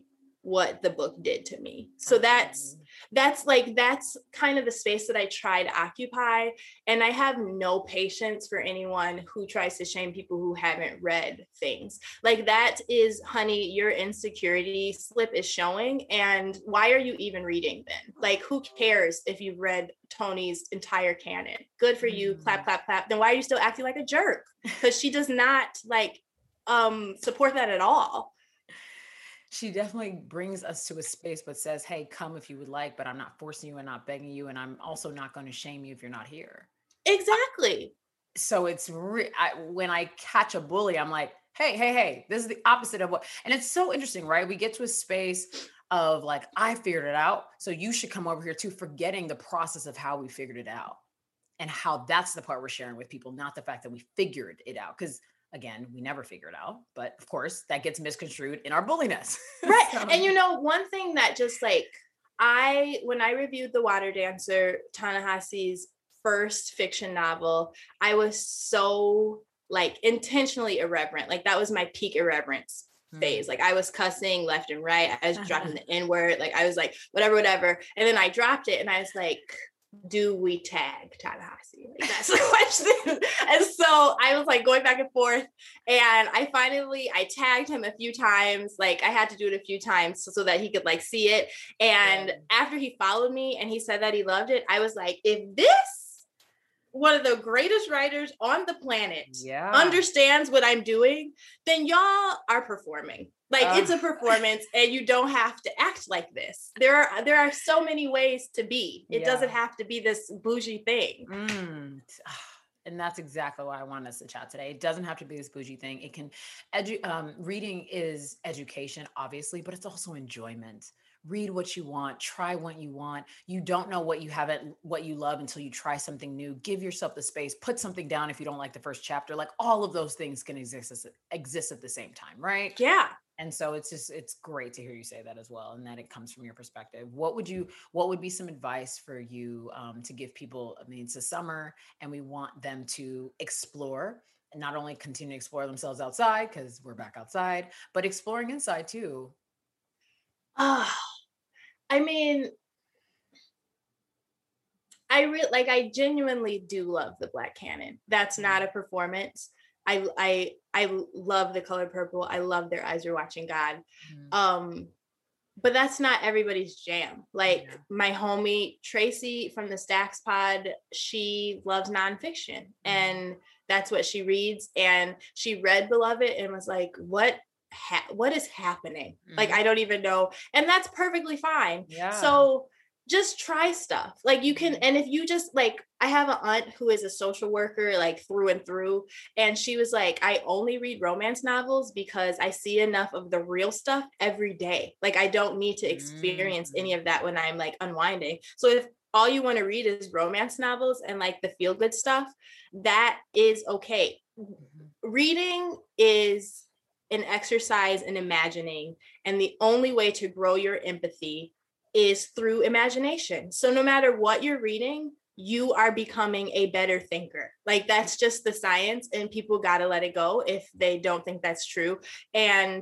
what the book did to me. So that's that's like that's kind of the space that I try to occupy. And I have no patience for anyone who tries to shame people who haven't read things. Like, that is, honey, your insecurity slip is showing. And why are you even reading then? Like, who cares if you've read Toni's entire canon? Good for you. Mm. Clap, clap, clap. Then why are you still acting like a jerk? Because she does not like um support that at all. She definitely brings us to a space, but says, hey, come if you would like, but I'm not forcing you and not begging you. And I'm also not going to shame you if you're not here. Exactly. So it's re- I, when I catch a bully, I'm like, hey, hey, hey, this is the opposite of what, and it's so interesting, right? We get to a space of like, I figured it out, so you should come over here too, forgetting the process of how we figured it out and how that's the part we're sharing with people, not the fact that we figured it out. Because again, we never figure it out, but of course that gets misconstrued in our bulliness. Right. So. And you know, one thing that just like, I, when I reviewed The Water Dancer, Ta-Nehisi's first fiction novel, I was so like intentionally irreverent. Like, that was my peak irreverence mm. phase. Like, I was cussing left and right. I was dropping the N word. Like, I was like, whatever, whatever. And then I dropped it and I was like, do we tag Ta-Nehisi? Like, that's the question. And so I was like going back and forth, and I finally, I tagged him a few times. Like, I had to do it a few times so, so that he could like see it. And yeah. after he followed me and he said that he loved it, I was like, if this, one of the greatest writers on the planet, yeah. understands what I'm doing, then y'all are performing. Like, uh, it's a performance, and you don't have to act like this. There are there are so many ways to be. It yeah. doesn't have to be this bougie thing. Mm. And that's exactly why I want us to chat today. It doesn't have to be this bougie thing. It can, edu- um, reading is education, obviously, but it's also enjoyment. Read what you want, try what you want. You don't know what you haven't, what you love until you try something new. Give yourself the space, put something down if you don't like the first chapter. Like, all of those things can exist, as, exist at the same time, right? Yeah. And so it's just, it's great to hear you say that as well. And that it comes from your perspective. What would you, what would be some advice for you um, to give people? I mean, it's the summer and we want them to explore and not only continue to explore themselves outside, because we're back outside, but exploring inside too. Oh, I mean, I really, like, I genuinely do love the Black Canon. That's not a performance. I, I, I love The Color Purple. I love Their Eyes Are Watching God. Mm-hmm. Um, but that's not everybody's jam. Like yeah. my homie Tracy from the Stacks Pod, she loves nonfiction mm-hmm. and that's what she reads. And she read Beloved and was like, what, ha- what is happening? Mm-hmm. Like, I don't even know. And that's perfectly fine. Yeah. So just try stuff. Like, you can, and if you just like, I have an aunt who is a social worker, like through and through. And she was like, I only read romance novels because I see enough of the real stuff every day. Like, I don't need to experience mm-hmm. any of that when I'm like unwinding. So if all you want to read is romance novels and like the feel good stuff, that is okay. Mm-hmm. Reading is an exercise in imagining. And the only way to grow your empathy is through imagination. So no matter what you're reading, you are becoming a better thinker. Like, that's just the science, and people got to let it go if they don't think that's true. And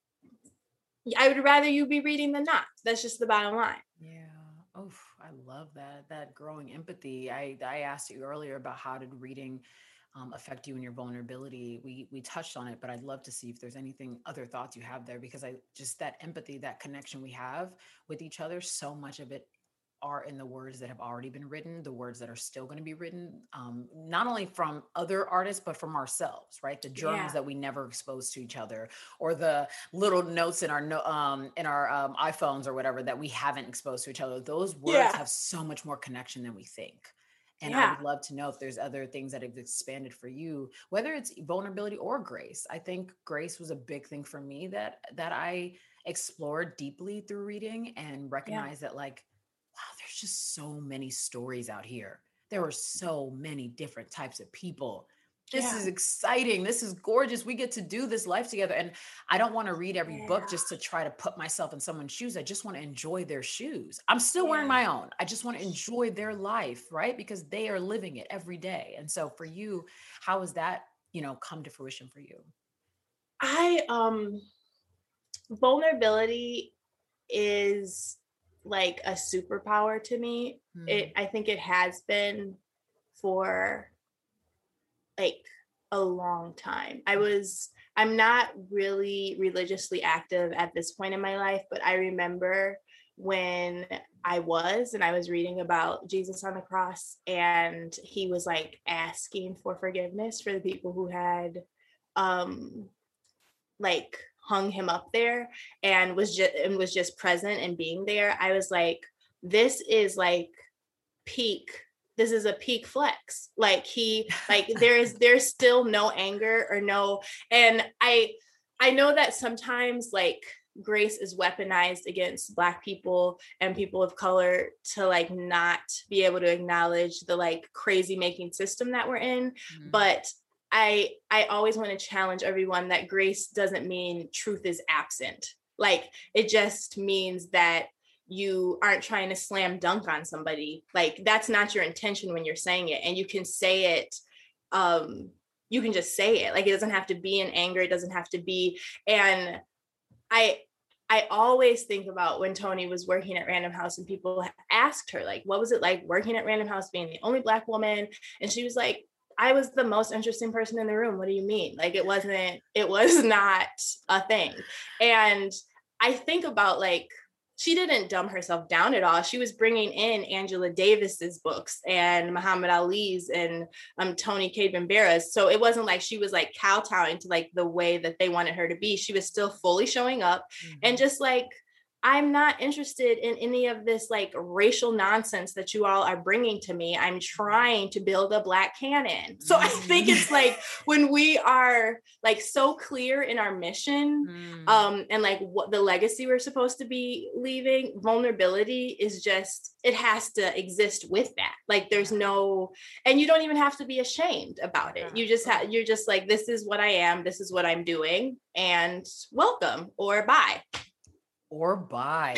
I would rather you be reading than not. That's just the bottom line. Yeah. Oh, I love that, that growing empathy. I, I asked you earlier about how did reading Um, affect you and your vulnerability. We we touched on it, but I'd love to see if there's anything, other thoughts you have there, because I just, that empathy, that connection we have with each other, so much of it are in the words that have already been written, the words that are still going to be written, um, not only from other artists, but from ourselves, right? The journals yeah. that we never exposed to each other, or the little notes in our no, um, in our um, iPhones or whatever that we haven't exposed to each other. Those words yeah. have so much more connection than we think. And yeah. I would love to know if there's other things that have expanded for you, whether it's vulnerability or grace. I think grace was a big thing for me that that I explored deeply through reading, and recognized yeah. that, like, wow, there's just so many stories out here. There are so many different types of people. This yeah. is exciting. This is gorgeous. We get to do this life together. And I don't want to read every yeah. book just to try to put myself in someone's shoes. I just want to enjoy their shoes. I'm still yeah. wearing my own. I just want to enjoy their life, right? Because they are living it every day. And so for you, how has that, you know, come to fruition for you? I, um, vulnerability is like a superpower to me. Mm. It, I think it has been for like a long time. I was, I'm not really religiously active at this point in my life, but I remember when I was, and I was reading about Jesus on the cross, and he was like asking for forgiveness for the people who had um like hung him up there, and was just and was just present and being there. I was like, this is like peak this is a peak flex. Like he like there is there's still no anger or no, and I I know that sometimes like grace is weaponized against Black people and people of color to like not be able to acknowledge the like crazy making system that we're in. Mm-hmm. But I I always want to challenge everyone that grace doesn't mean truth is absent. Like it just means that you aren't trying to slam dunk on somebody. Like that's not your intention when you're saying it. And you can say it, um, you can just say it. Like it doesn't have to be in anger. It doesn't have to be. And I I always think about when Toni was working at Random House and people asked her, like, what was it like working at Random House, being the only Black woman? And she was like, I was the most interesting person in the room. What do you mean? Like, it wasn't, it was not a thing. And I think about like, she didn't dumb herself down at all. She was bringing in Angela Davis's books and Muhammad Ali's and um, Toni Cade Bambara's. So it wasn't like she was like kowtowing to like the way that they wanted her to be. She was still fully showing up. Mm-hmm. And just like, I'm not interested in any of this like racial nonsense that you all are bringing to me. I'm trying to build a Black canon. So I think it's like when we are like so clear in our mission mm. um, and like what the legacy we're supposed to be leaving, vulnerability is just, it has to exist with that. Like there's no, and you don't even have to be ashamed about it. You just have, you're just like, this is what I am. This is what I'm doing, and welcome or bye. Or buy.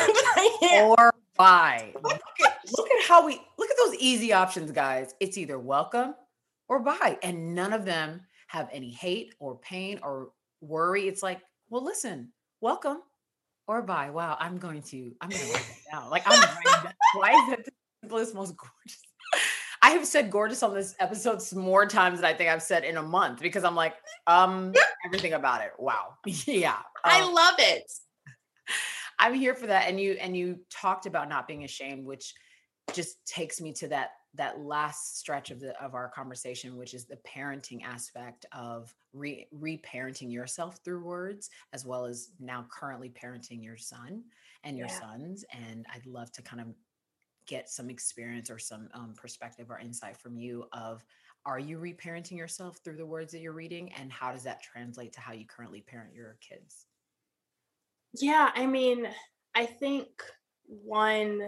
Or buy. Look at, look at how we look at those easy options, guys. It's either welcome or buy. And none of them have any hate or pain or worry. It's like, well, listen, welcome or buy. Wow, I'm going to, I'm gonna write that down. Like I'm writing that. Why is that the simplest, most gorgeous? I have said gorgeous on this episode more times than I think I've said in a month, because I'm like, um, everything about it. Wow. Yeah. Um, I love it. I'm here for that. And you, and you talked about not being ashamed, which just takes me to that, that last stretch of the, of our conversation, which is the parenting aspect of re reparenting yourself through words, as well as now currently parenting your son and your yeah. sons. And I'd love to kind of get some experience or some um, perspective or insight from you of, are you reparenting yourself through the words that you're reading? And how does that translate to how you currently parent your kids? Yeah, I mean, I think one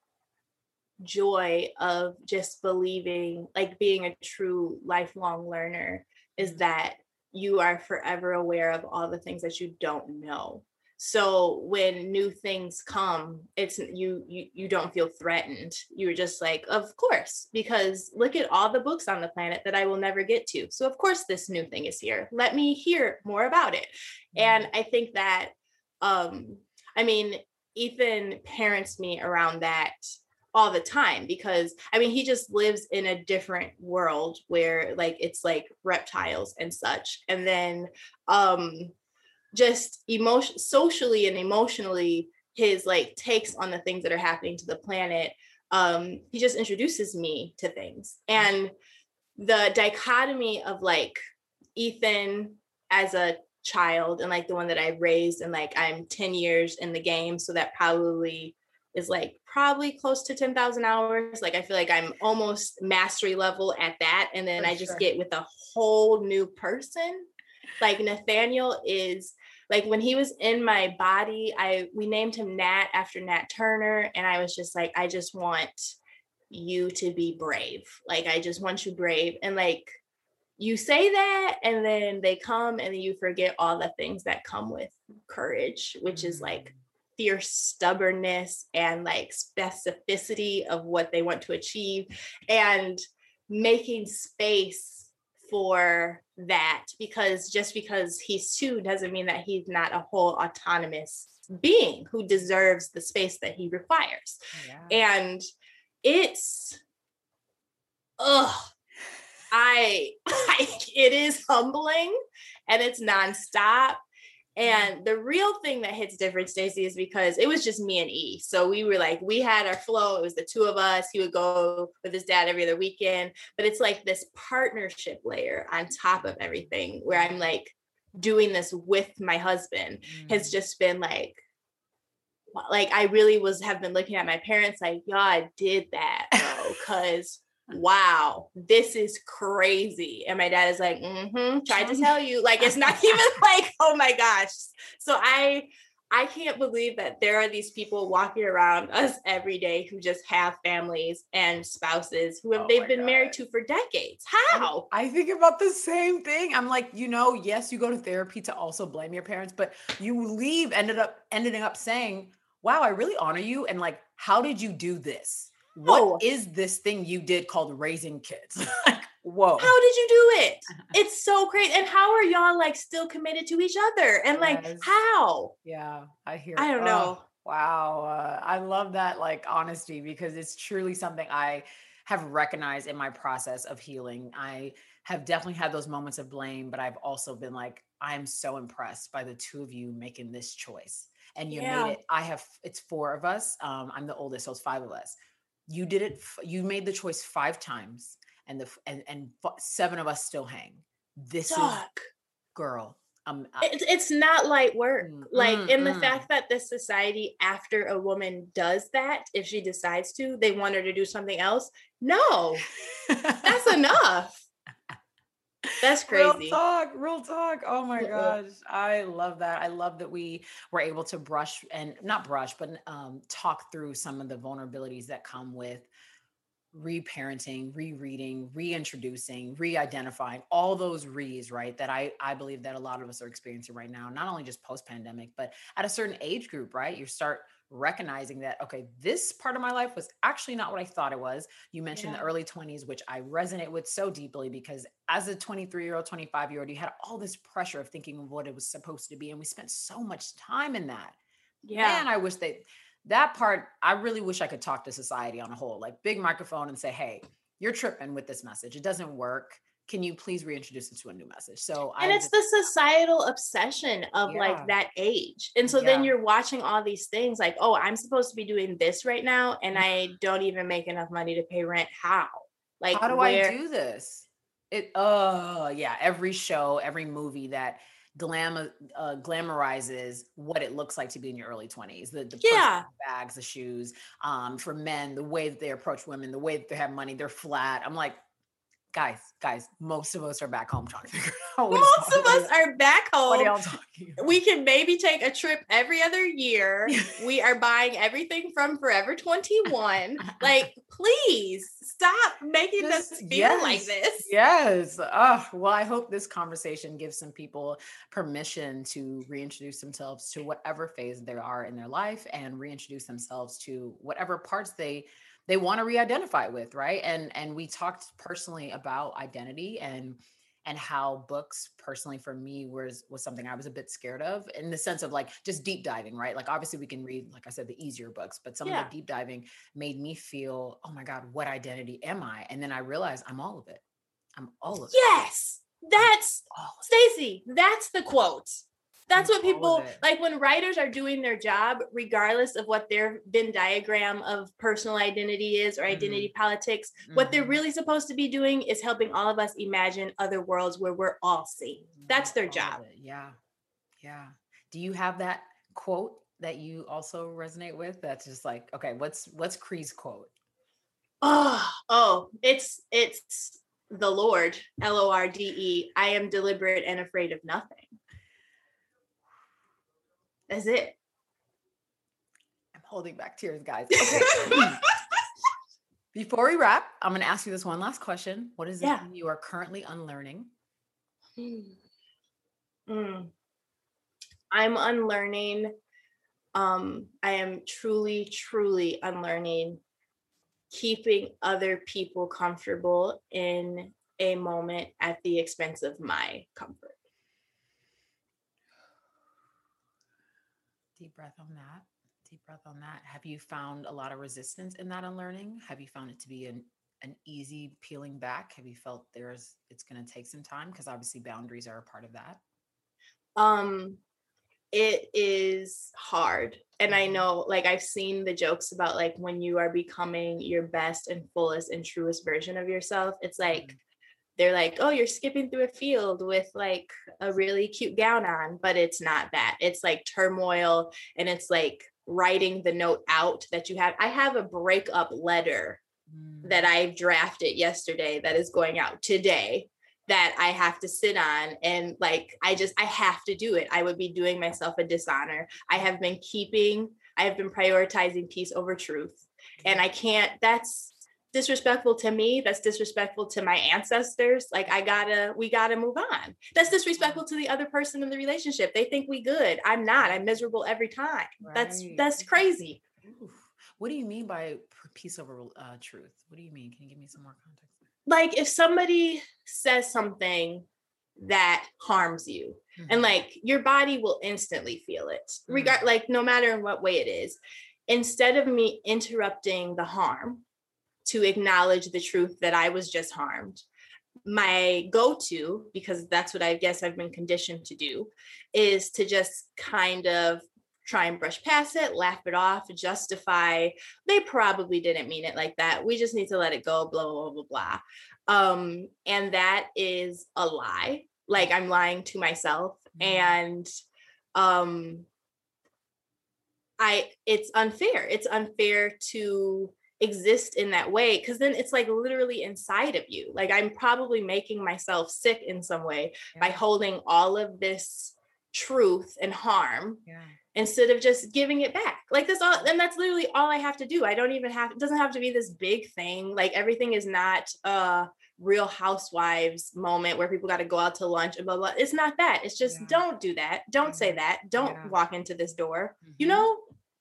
joy of just believing, like being a true lifelong learner, is that you are forever aware of all the things that you don't know. So when new things come, it's you you you don't feel threatened. You're just like, of course, because look at all the books on the planet that I will never get to. So of course this new thing is here. Let me hear more about it. Mm-hmm. And I think that Um, I mean, Ethan parents me around that all the time, because I mean, he just lives in a different world where like, it's like reptiles and such. And then, um, just emotion, socially and emotionally, his like takes on the things that are happening to the planet. Um, he just introduces me to things, and the dichotomy of like Ethan as a child and like the one that I raised, and like I'm ten years in the game, so that probably is like probably close to ten thousand hours. Like I feel like I'm almost mastery level at that, and then For I just sure. get with a whole new person. Like Nathaniel is like, when he was in my body, I we named him Nat after Nat Turner, and I was just like, I just want you to be brave. Like I just want you brave. And like you say that, and then they come, and then you forget all the things that come with courage, which mm-hmm. is like fierce stubbornness and like specificity of what they want to achieve, and making space for that, because just because he's two doesn't mean that he's not a whole autonomous being who deserves the space that he requires. Yeah. And it's, ugh, I, I, it is humbling and it's nonstop. And the real thing that hits different, Stacey, is because it was just me and E. So we were like, we had our flow. It was the two of us. He would go with his dad every other weekend. But it's like this partnership layer on top of everything where I'm like doing this with my husband mm. has just been like, like I really was have been looking at my parents like, y'all, I did that, bro, because wow, this is crazy. And my dad is like, mm-hmm, tried to tell you. Like, it's not even like, oh my gosh. So I I can't believe that there are these people walking around us every day who just have families and spouses who have oh they've been God. married to for decades. How? I think about the same thing. I'm like, you know, yes, you go to therapy to also blame your parents, but you leave ended up ending up saying, wow, I really honor you. And like, how did you do this? What oh. is this thing you did called raising kids? Like, whoa. How did you do it? It's so crazy. And how are y'all like still committed to each other? And like, yes. how? Yeah, I hear I don't oh, know. Wow. Uh, I love that like honesty, because it's truly something I have recognized in my process of healing. I have definitely had those moments of blame, but I've also been like, I'm so impressed by the two of you making this choice. And you yeah. made it. I have, it's four of us. Um, I'm the oldest, so it's five of us. You did it. You made the choice five times, and the and and seven of us still hang. This Talk. is girl. Um, it's it's not light work. Mm, like mm, in the mm. fact that this society, after a woman does that, if she decides to, they want her to do something else. No, that's enough. That's crazy. Real talk, real talk. Oh my gosh. I love that. I love that we were able to brush and not brush, but um, talk through some of the vulnerabilities that come with reparenting, rereading, reintroducing, re-identifying, all those re's, right? That I, I believe that a lot of us are experiencing right now, not only just post-pandemic, but at a certain age group, right? You start recognizing that, okay, this part of my life was actually not what I thought it was. You mentioned yeah. the early twenties, which I resonate with so deeply, because as a twenty-three year old, twenty-five year old, you had all this pressure of thinking of what it was supposed to be. And we spent so much time in that. Yeah. And I wish that that part, I really wish I could talk to society on a whole, like big microphone and say, hey, you're tripping with this message. It doesn't work. Can you please reintroduce it to a new message? So, and I it's just, the societal obsession of yeah. like that age. And so yeah. then you're watching all these things like, oh, I'm supposed to be doing this right now, and I don't even make enough money to pay rent. How? Like, how do where- I do this? It, oh, yeah. Every show, every movie that glam, uh, glamorizes what it looks like to be in your early twenties, the, the yeah. bags, the shoes, um, for men, the way that they approach women, the way that they have money, they're flat. I'm like, Guys, guys, most of us are back home trying to figure out. Most of us are back home. What are y'all talking about? We can maybe take a trip every other year. We are buying everything from Forever twenty-one. Like, please stop making Just, us feel yes, like this. Yes. Oh, well, I hope this conversation gives some people permission to reintroduce themselves to whatever phase they are in their life, and reintroduce themselves to whatever parts they they want to re-identify with, right? And and we talked personally about identity and and how books personally for me was was something I was a bit scared of, in the sense of like just deep diving, right? Like obviously we can read, like I said, the easier books, but some yeah. of the deep diving made me feel, oh my God, what identity am I? And then I realized I'm all of it. I'm all of it. Yes, that's Stacey. That's the quote. That's what people like when writers are doing their job, regardless of what their Venn diagram of personal identity is or identity mm-hmm. politics. Mm-hmm. What they're really supposed to be doing is helping all of us imagine other worlds where we're all seen. That's their job. Yeah. Yeah. Do you have that quote that you also resonate with? That's just like, okay, what's what's Cree's quote? Oh, oh, it's it's the Lord, L O R D E. I am deliberate and afraid of nothing. That's it. I'm holding back tears, guys. Okay. Before we wrap, I'm going to ask you this one last question. What is it yeah. you are currently unlearning? Mm. I'm unlearning. Um, I am truly, truly unlearning keeping other people comfortable in a moment at the expense of my comfort. Deep breath on that. Deep breath on that. Have you found a lot of resistance in that unlearning? Have you found it to be an, an easy peeling back? Have you felt there's, it's going to take some time? Because obviously boundaries are a part of that. Um, it is hard. And I know, like, I've seen the jokes about like when you are becoming your best and fullest and truest version of yourself, it's like, mm-hmm. they're like, oh, you're skipping through a field with like a really cute gown on, but it's not that. It's like turmoil, and it's like writing the note out that you have. I have a breakup letter mm. that I drafted yesterday that is going out today that I have to sit on. And like, I just, I have to do it. I would be doing myself a dishonor. I have been keeping, I have been prioritizing peace over truth. And I can't, that's disrespectful to me. That's disrespectful to my ancestors. Like I gotta, we gotta move on. That's disrespectful to the other person in the relationship. They think we good. I'm not. I'm miserable every time. Right. That's that's crazy. Oof. What do you mean by peace over uh, truth? What do you mean? Can you give me some more context? Like if somebody says something that harms you, mm-hmm. and like your body will instantly feel it, mm-hmm. regard like no matter in what way it is. Instead of me interrupting the harm to acknowledge the truth that I was just harmed, my go-to, because that's what I guess I've been conditioned to do, is to just kind of try and brush past it, laugh it off, justify, they probably didn't mean it like that. We just need to let it go, blah, blah, blah, blah. Um, and that is a lie. Like I'm lying to myself. Mm-hmm. And um, I, it's unfair. It's unfair to exist in that way, because then it's like literally inside of you. Like I'm probably making myself sick in some way yeah. by holding all of this truth and harm yeah. instead of just giving it back. Like that's all, and that's literally all I have to do. I don't even have, it doesn't have to be this big thing. Like everything is not a Real Housewives moment where people got to go out to lunch and blah, blah. It's not that. It's just yeah. don't do that. Don't mm-hmm. say that. Don't yeah. walk into this door, mm-hmm. you know?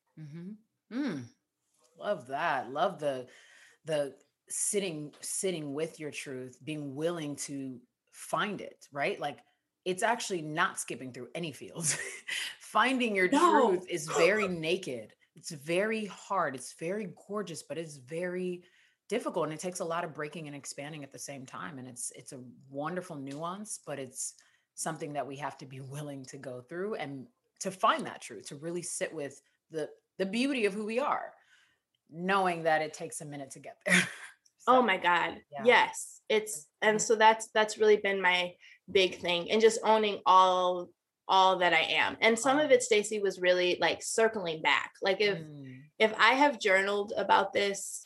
Mm-hmm. Mm. Love that. Love the, the sitting, sitting with your truth, being willing to find it, right? Like it's actually not skipping through any fields. Finding your no. truth is very naked. It's very hard. It's very gorgeous, but it's very difficult. And it takes a lot of breaking and expanding at the same time. And it's, it's a wonderful nuance, but it's something that we have to be willing to go through and to find that truth, to really sit with the, the beauty of who we are, knowing that it takes a minute to get there. So, oh my God. Yeah. Yes. It's, and so that's, that's really been my big thing, and just owning all, all that I am. And some oh. of it, Stacey, was really like circling back. Like if, mm. if I have journaled about this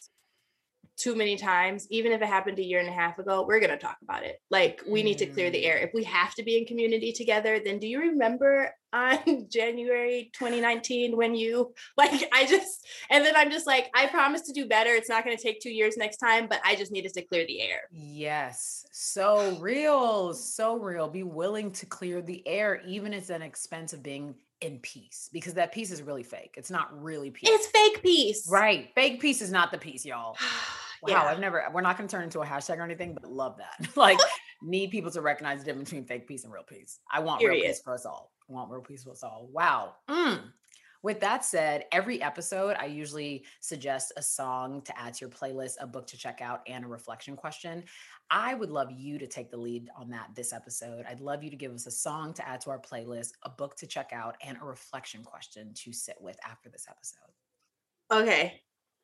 too many times, even if it happened a year and a half ago, we're going to talk about it. Like we mm. need to clear the air. If we have to be in community together, then do you remember on January twenty nineteen when you like, I just, and then I'm just like, I promise to do better. It's not going to take two years next time, but I just needed to clear the air. Yes. So real, so real. Be willing to clear the air, even at an expense of being in peace, because that peace is really fake. It's not really peace. It's fake peace. Right. Fake peace is not the peace, y'all. Wow. Yeah. I've never, we're not going to turn into a hashtag or anything, but love that. Like need people to recognize the difference between fake peace and real peace. I want Period. real peace for us all. I want real peace for us all. Wow. Mm. With that said, every episode, I usually suggest a song to add to your playlist, a book to check out, and a reflection question. I would love you to take the lead on that this episode. I'd love you to give us a song to add to our playlist, a book to check out, and a reflection question to sit with after this episode. Okay.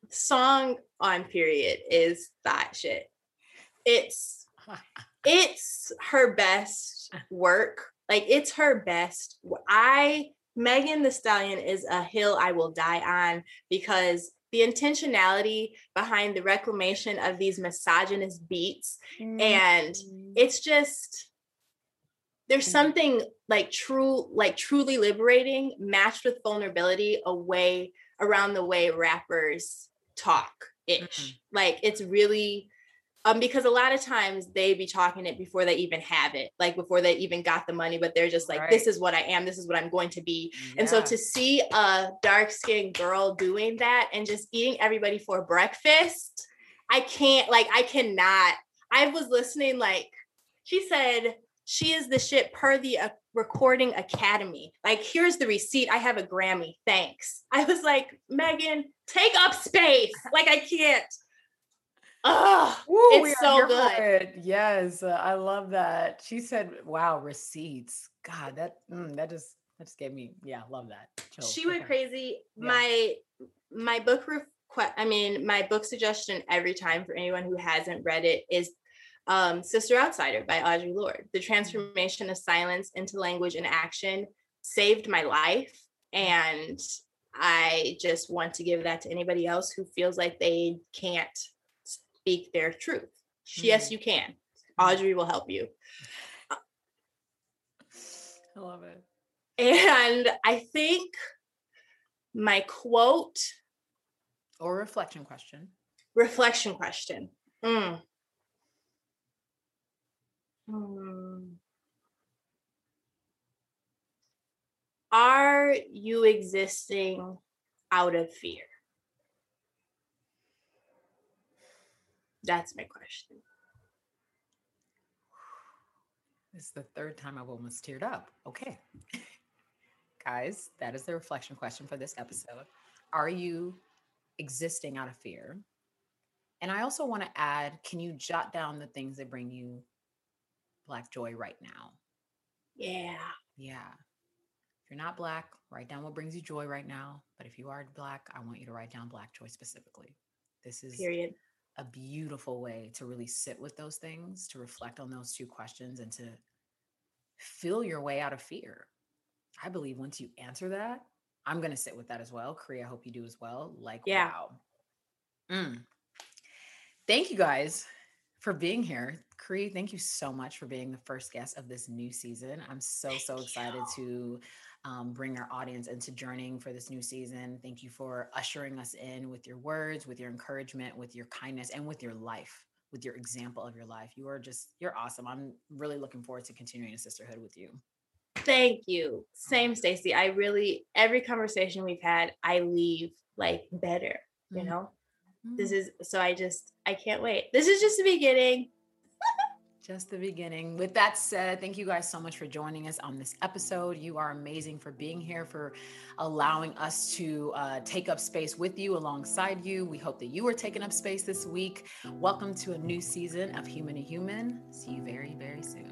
Song on period is Thought Shit. It's, it's her best work. Like it's her best. I, Megan Thee Stallion is a hill I will die on, because the intentionality behind the reclamation of these misogynist beats, mm. and it's just, there's something like true, like truly liberating, matched with vulnerability, away around the way rappers talk ish. Mm. Like it's really, um, because a lot of times they be talking it before they even have it, like before they even got the money, but they're just like, right. this is what I am. This is what I'm going to be. Yeah. And so to see a dark-skinned girl doing that and just eating everybody for breakfast, I can't, like, I cannot, I was listening, like, she said, she is the shit per the uh, Recording Academy. Like, here's the receipt. I have a Grammy. Thanks. I was like, Megan, take up space. Like, I can't. Oh, it's so good. Yes, uh, I love that. She said, "Wow, receipts." God, that mm, that just that just gave me, yeah, love that. Chills. She went Okay. crazy. Yeah. My my book request. I mean, my book suggestion every time for anyone who hasn't read it is um, "Sister Outsider" by Audre Lorde. The transformation of silence into language and action saved my life, and I just want to give that to anybody else who feels like they can't speak their truth. Mm. Yes, you can. Audre will help you. I love it. And I think my quote or reflection question. Reflection question. Mm. Mm. Are you existing out of fear? That's my question. This is the third time I've almost teared up. Okay. Guys, that is the reflection question for this episode. Are you existing out of fear? And I also want to add, can you jot down the things that bring you Black joy right now? Yeah. Yeah. If you're not Black, write down what brings you joy right now. But if you are Black, I want you to write down Black joy specifically. This is Period. a beautiful way to really sit with those things, to reflect on those two questions, and to feel your way out of fear. I believe once you answer that, I'm going to sit with that as well. Cree, I hope you do as well. Like, yeah. wow. Mm. Thank you guys for being here. Cree, thank you so much for being the first guest of this new season. I'm so, thank so excited you. to um, bring our audience into journeying for this new season. Thank you for ushering us in with your words, with your encouragement, with your kindness, and with your life, with your example of your life. You are just, you're awesome. I'm really looking forward to continuing a sisterhood with you. Thank you. Same, Stacey. I really, every conversation we've had, I leave like better, you mm-hmm. know? Mm-hmm. This is, so I just, I can't wait. This is just the beginning. Just the beginning. With that said, thank you guys so much for joining us on this episode. You are amazing for being here, for allowing us to uh, take up space with you, alongside you. We hope that you are taking up space this week. Welcome to a new season of Human to Human. See you very, very soon.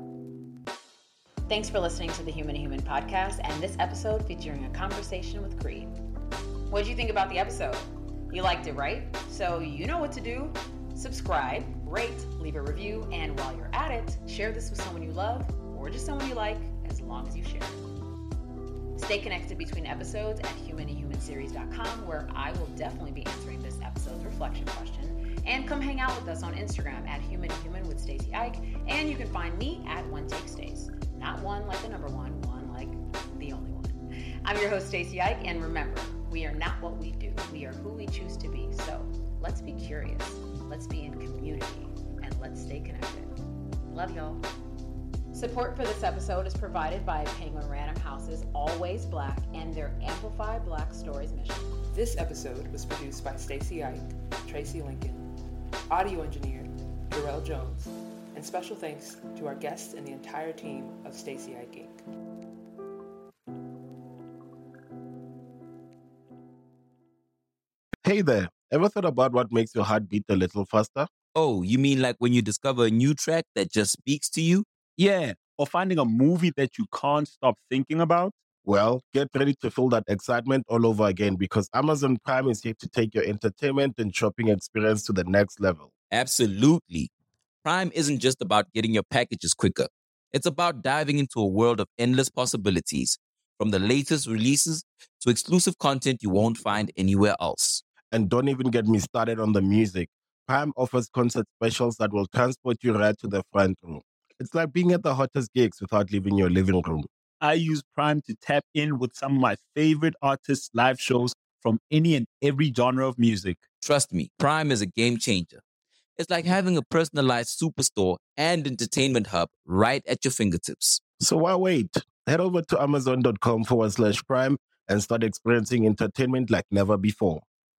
Thanks for listening to the Human to Human podcast and this episode featuring a conversation with Cree. What did you think about the episode? You liked it, right? So you know what to do. Subscribe, rate, leave a review, and while you're at it, share this with someone you love or just someone you like, as long as you share it. Stay connected between episodes at human to human series dot com, where I will definitely be answering this episode's reflection question. And come hang out with us on Instagram at Human to Human with Stacey Ike, and you can find me at One Take Stace. Not one like the number one, one like the only one. I'm your host, Stacey Ike, and remember, we are not what we do. We are who we choose to be. So let's be curious, let's be in community, and let's stay connected. Love y'all. Support for this episode is provided by Penguin Random House's Always Black and their Amplify Black Stories mission. This episode was produced by Stacey Ike, Tracy Lincoln, audio engineer Jarrell Jones, and special thanks to our guests and the entire team of Stacey Ike Incorporated. Hey there, ever thought about what makes your heart beat a little faster? Oh, you mean like when you discover a new track that just speaks to you? Yeah, or finding a movie that you can't stop thinking about? Well, get ready to feel that excitement all over again, because Amazon Prime is here to take your entertainment and shopping experience to the next level. Absolutely. Prime isn't just about getting your packages quicker. It's about diving into a world of endless possibilities, from the latest releases to exclusive content you won't find anywhere else. And don't even get me started on the music. Prime offers concert specials that will transport you right to the front row. It's like being at the hottest gigs without leaving your living room. I use Prime to tap in with some of my favorite artists' live shows from any and every genre of music. Trust me, Prime is a game changer. It's like having a personalized superstore and entertainment hub right at your fingertips. So why wait? Head over to amazon.com forward slash prime and start experiencing entertainment like never before.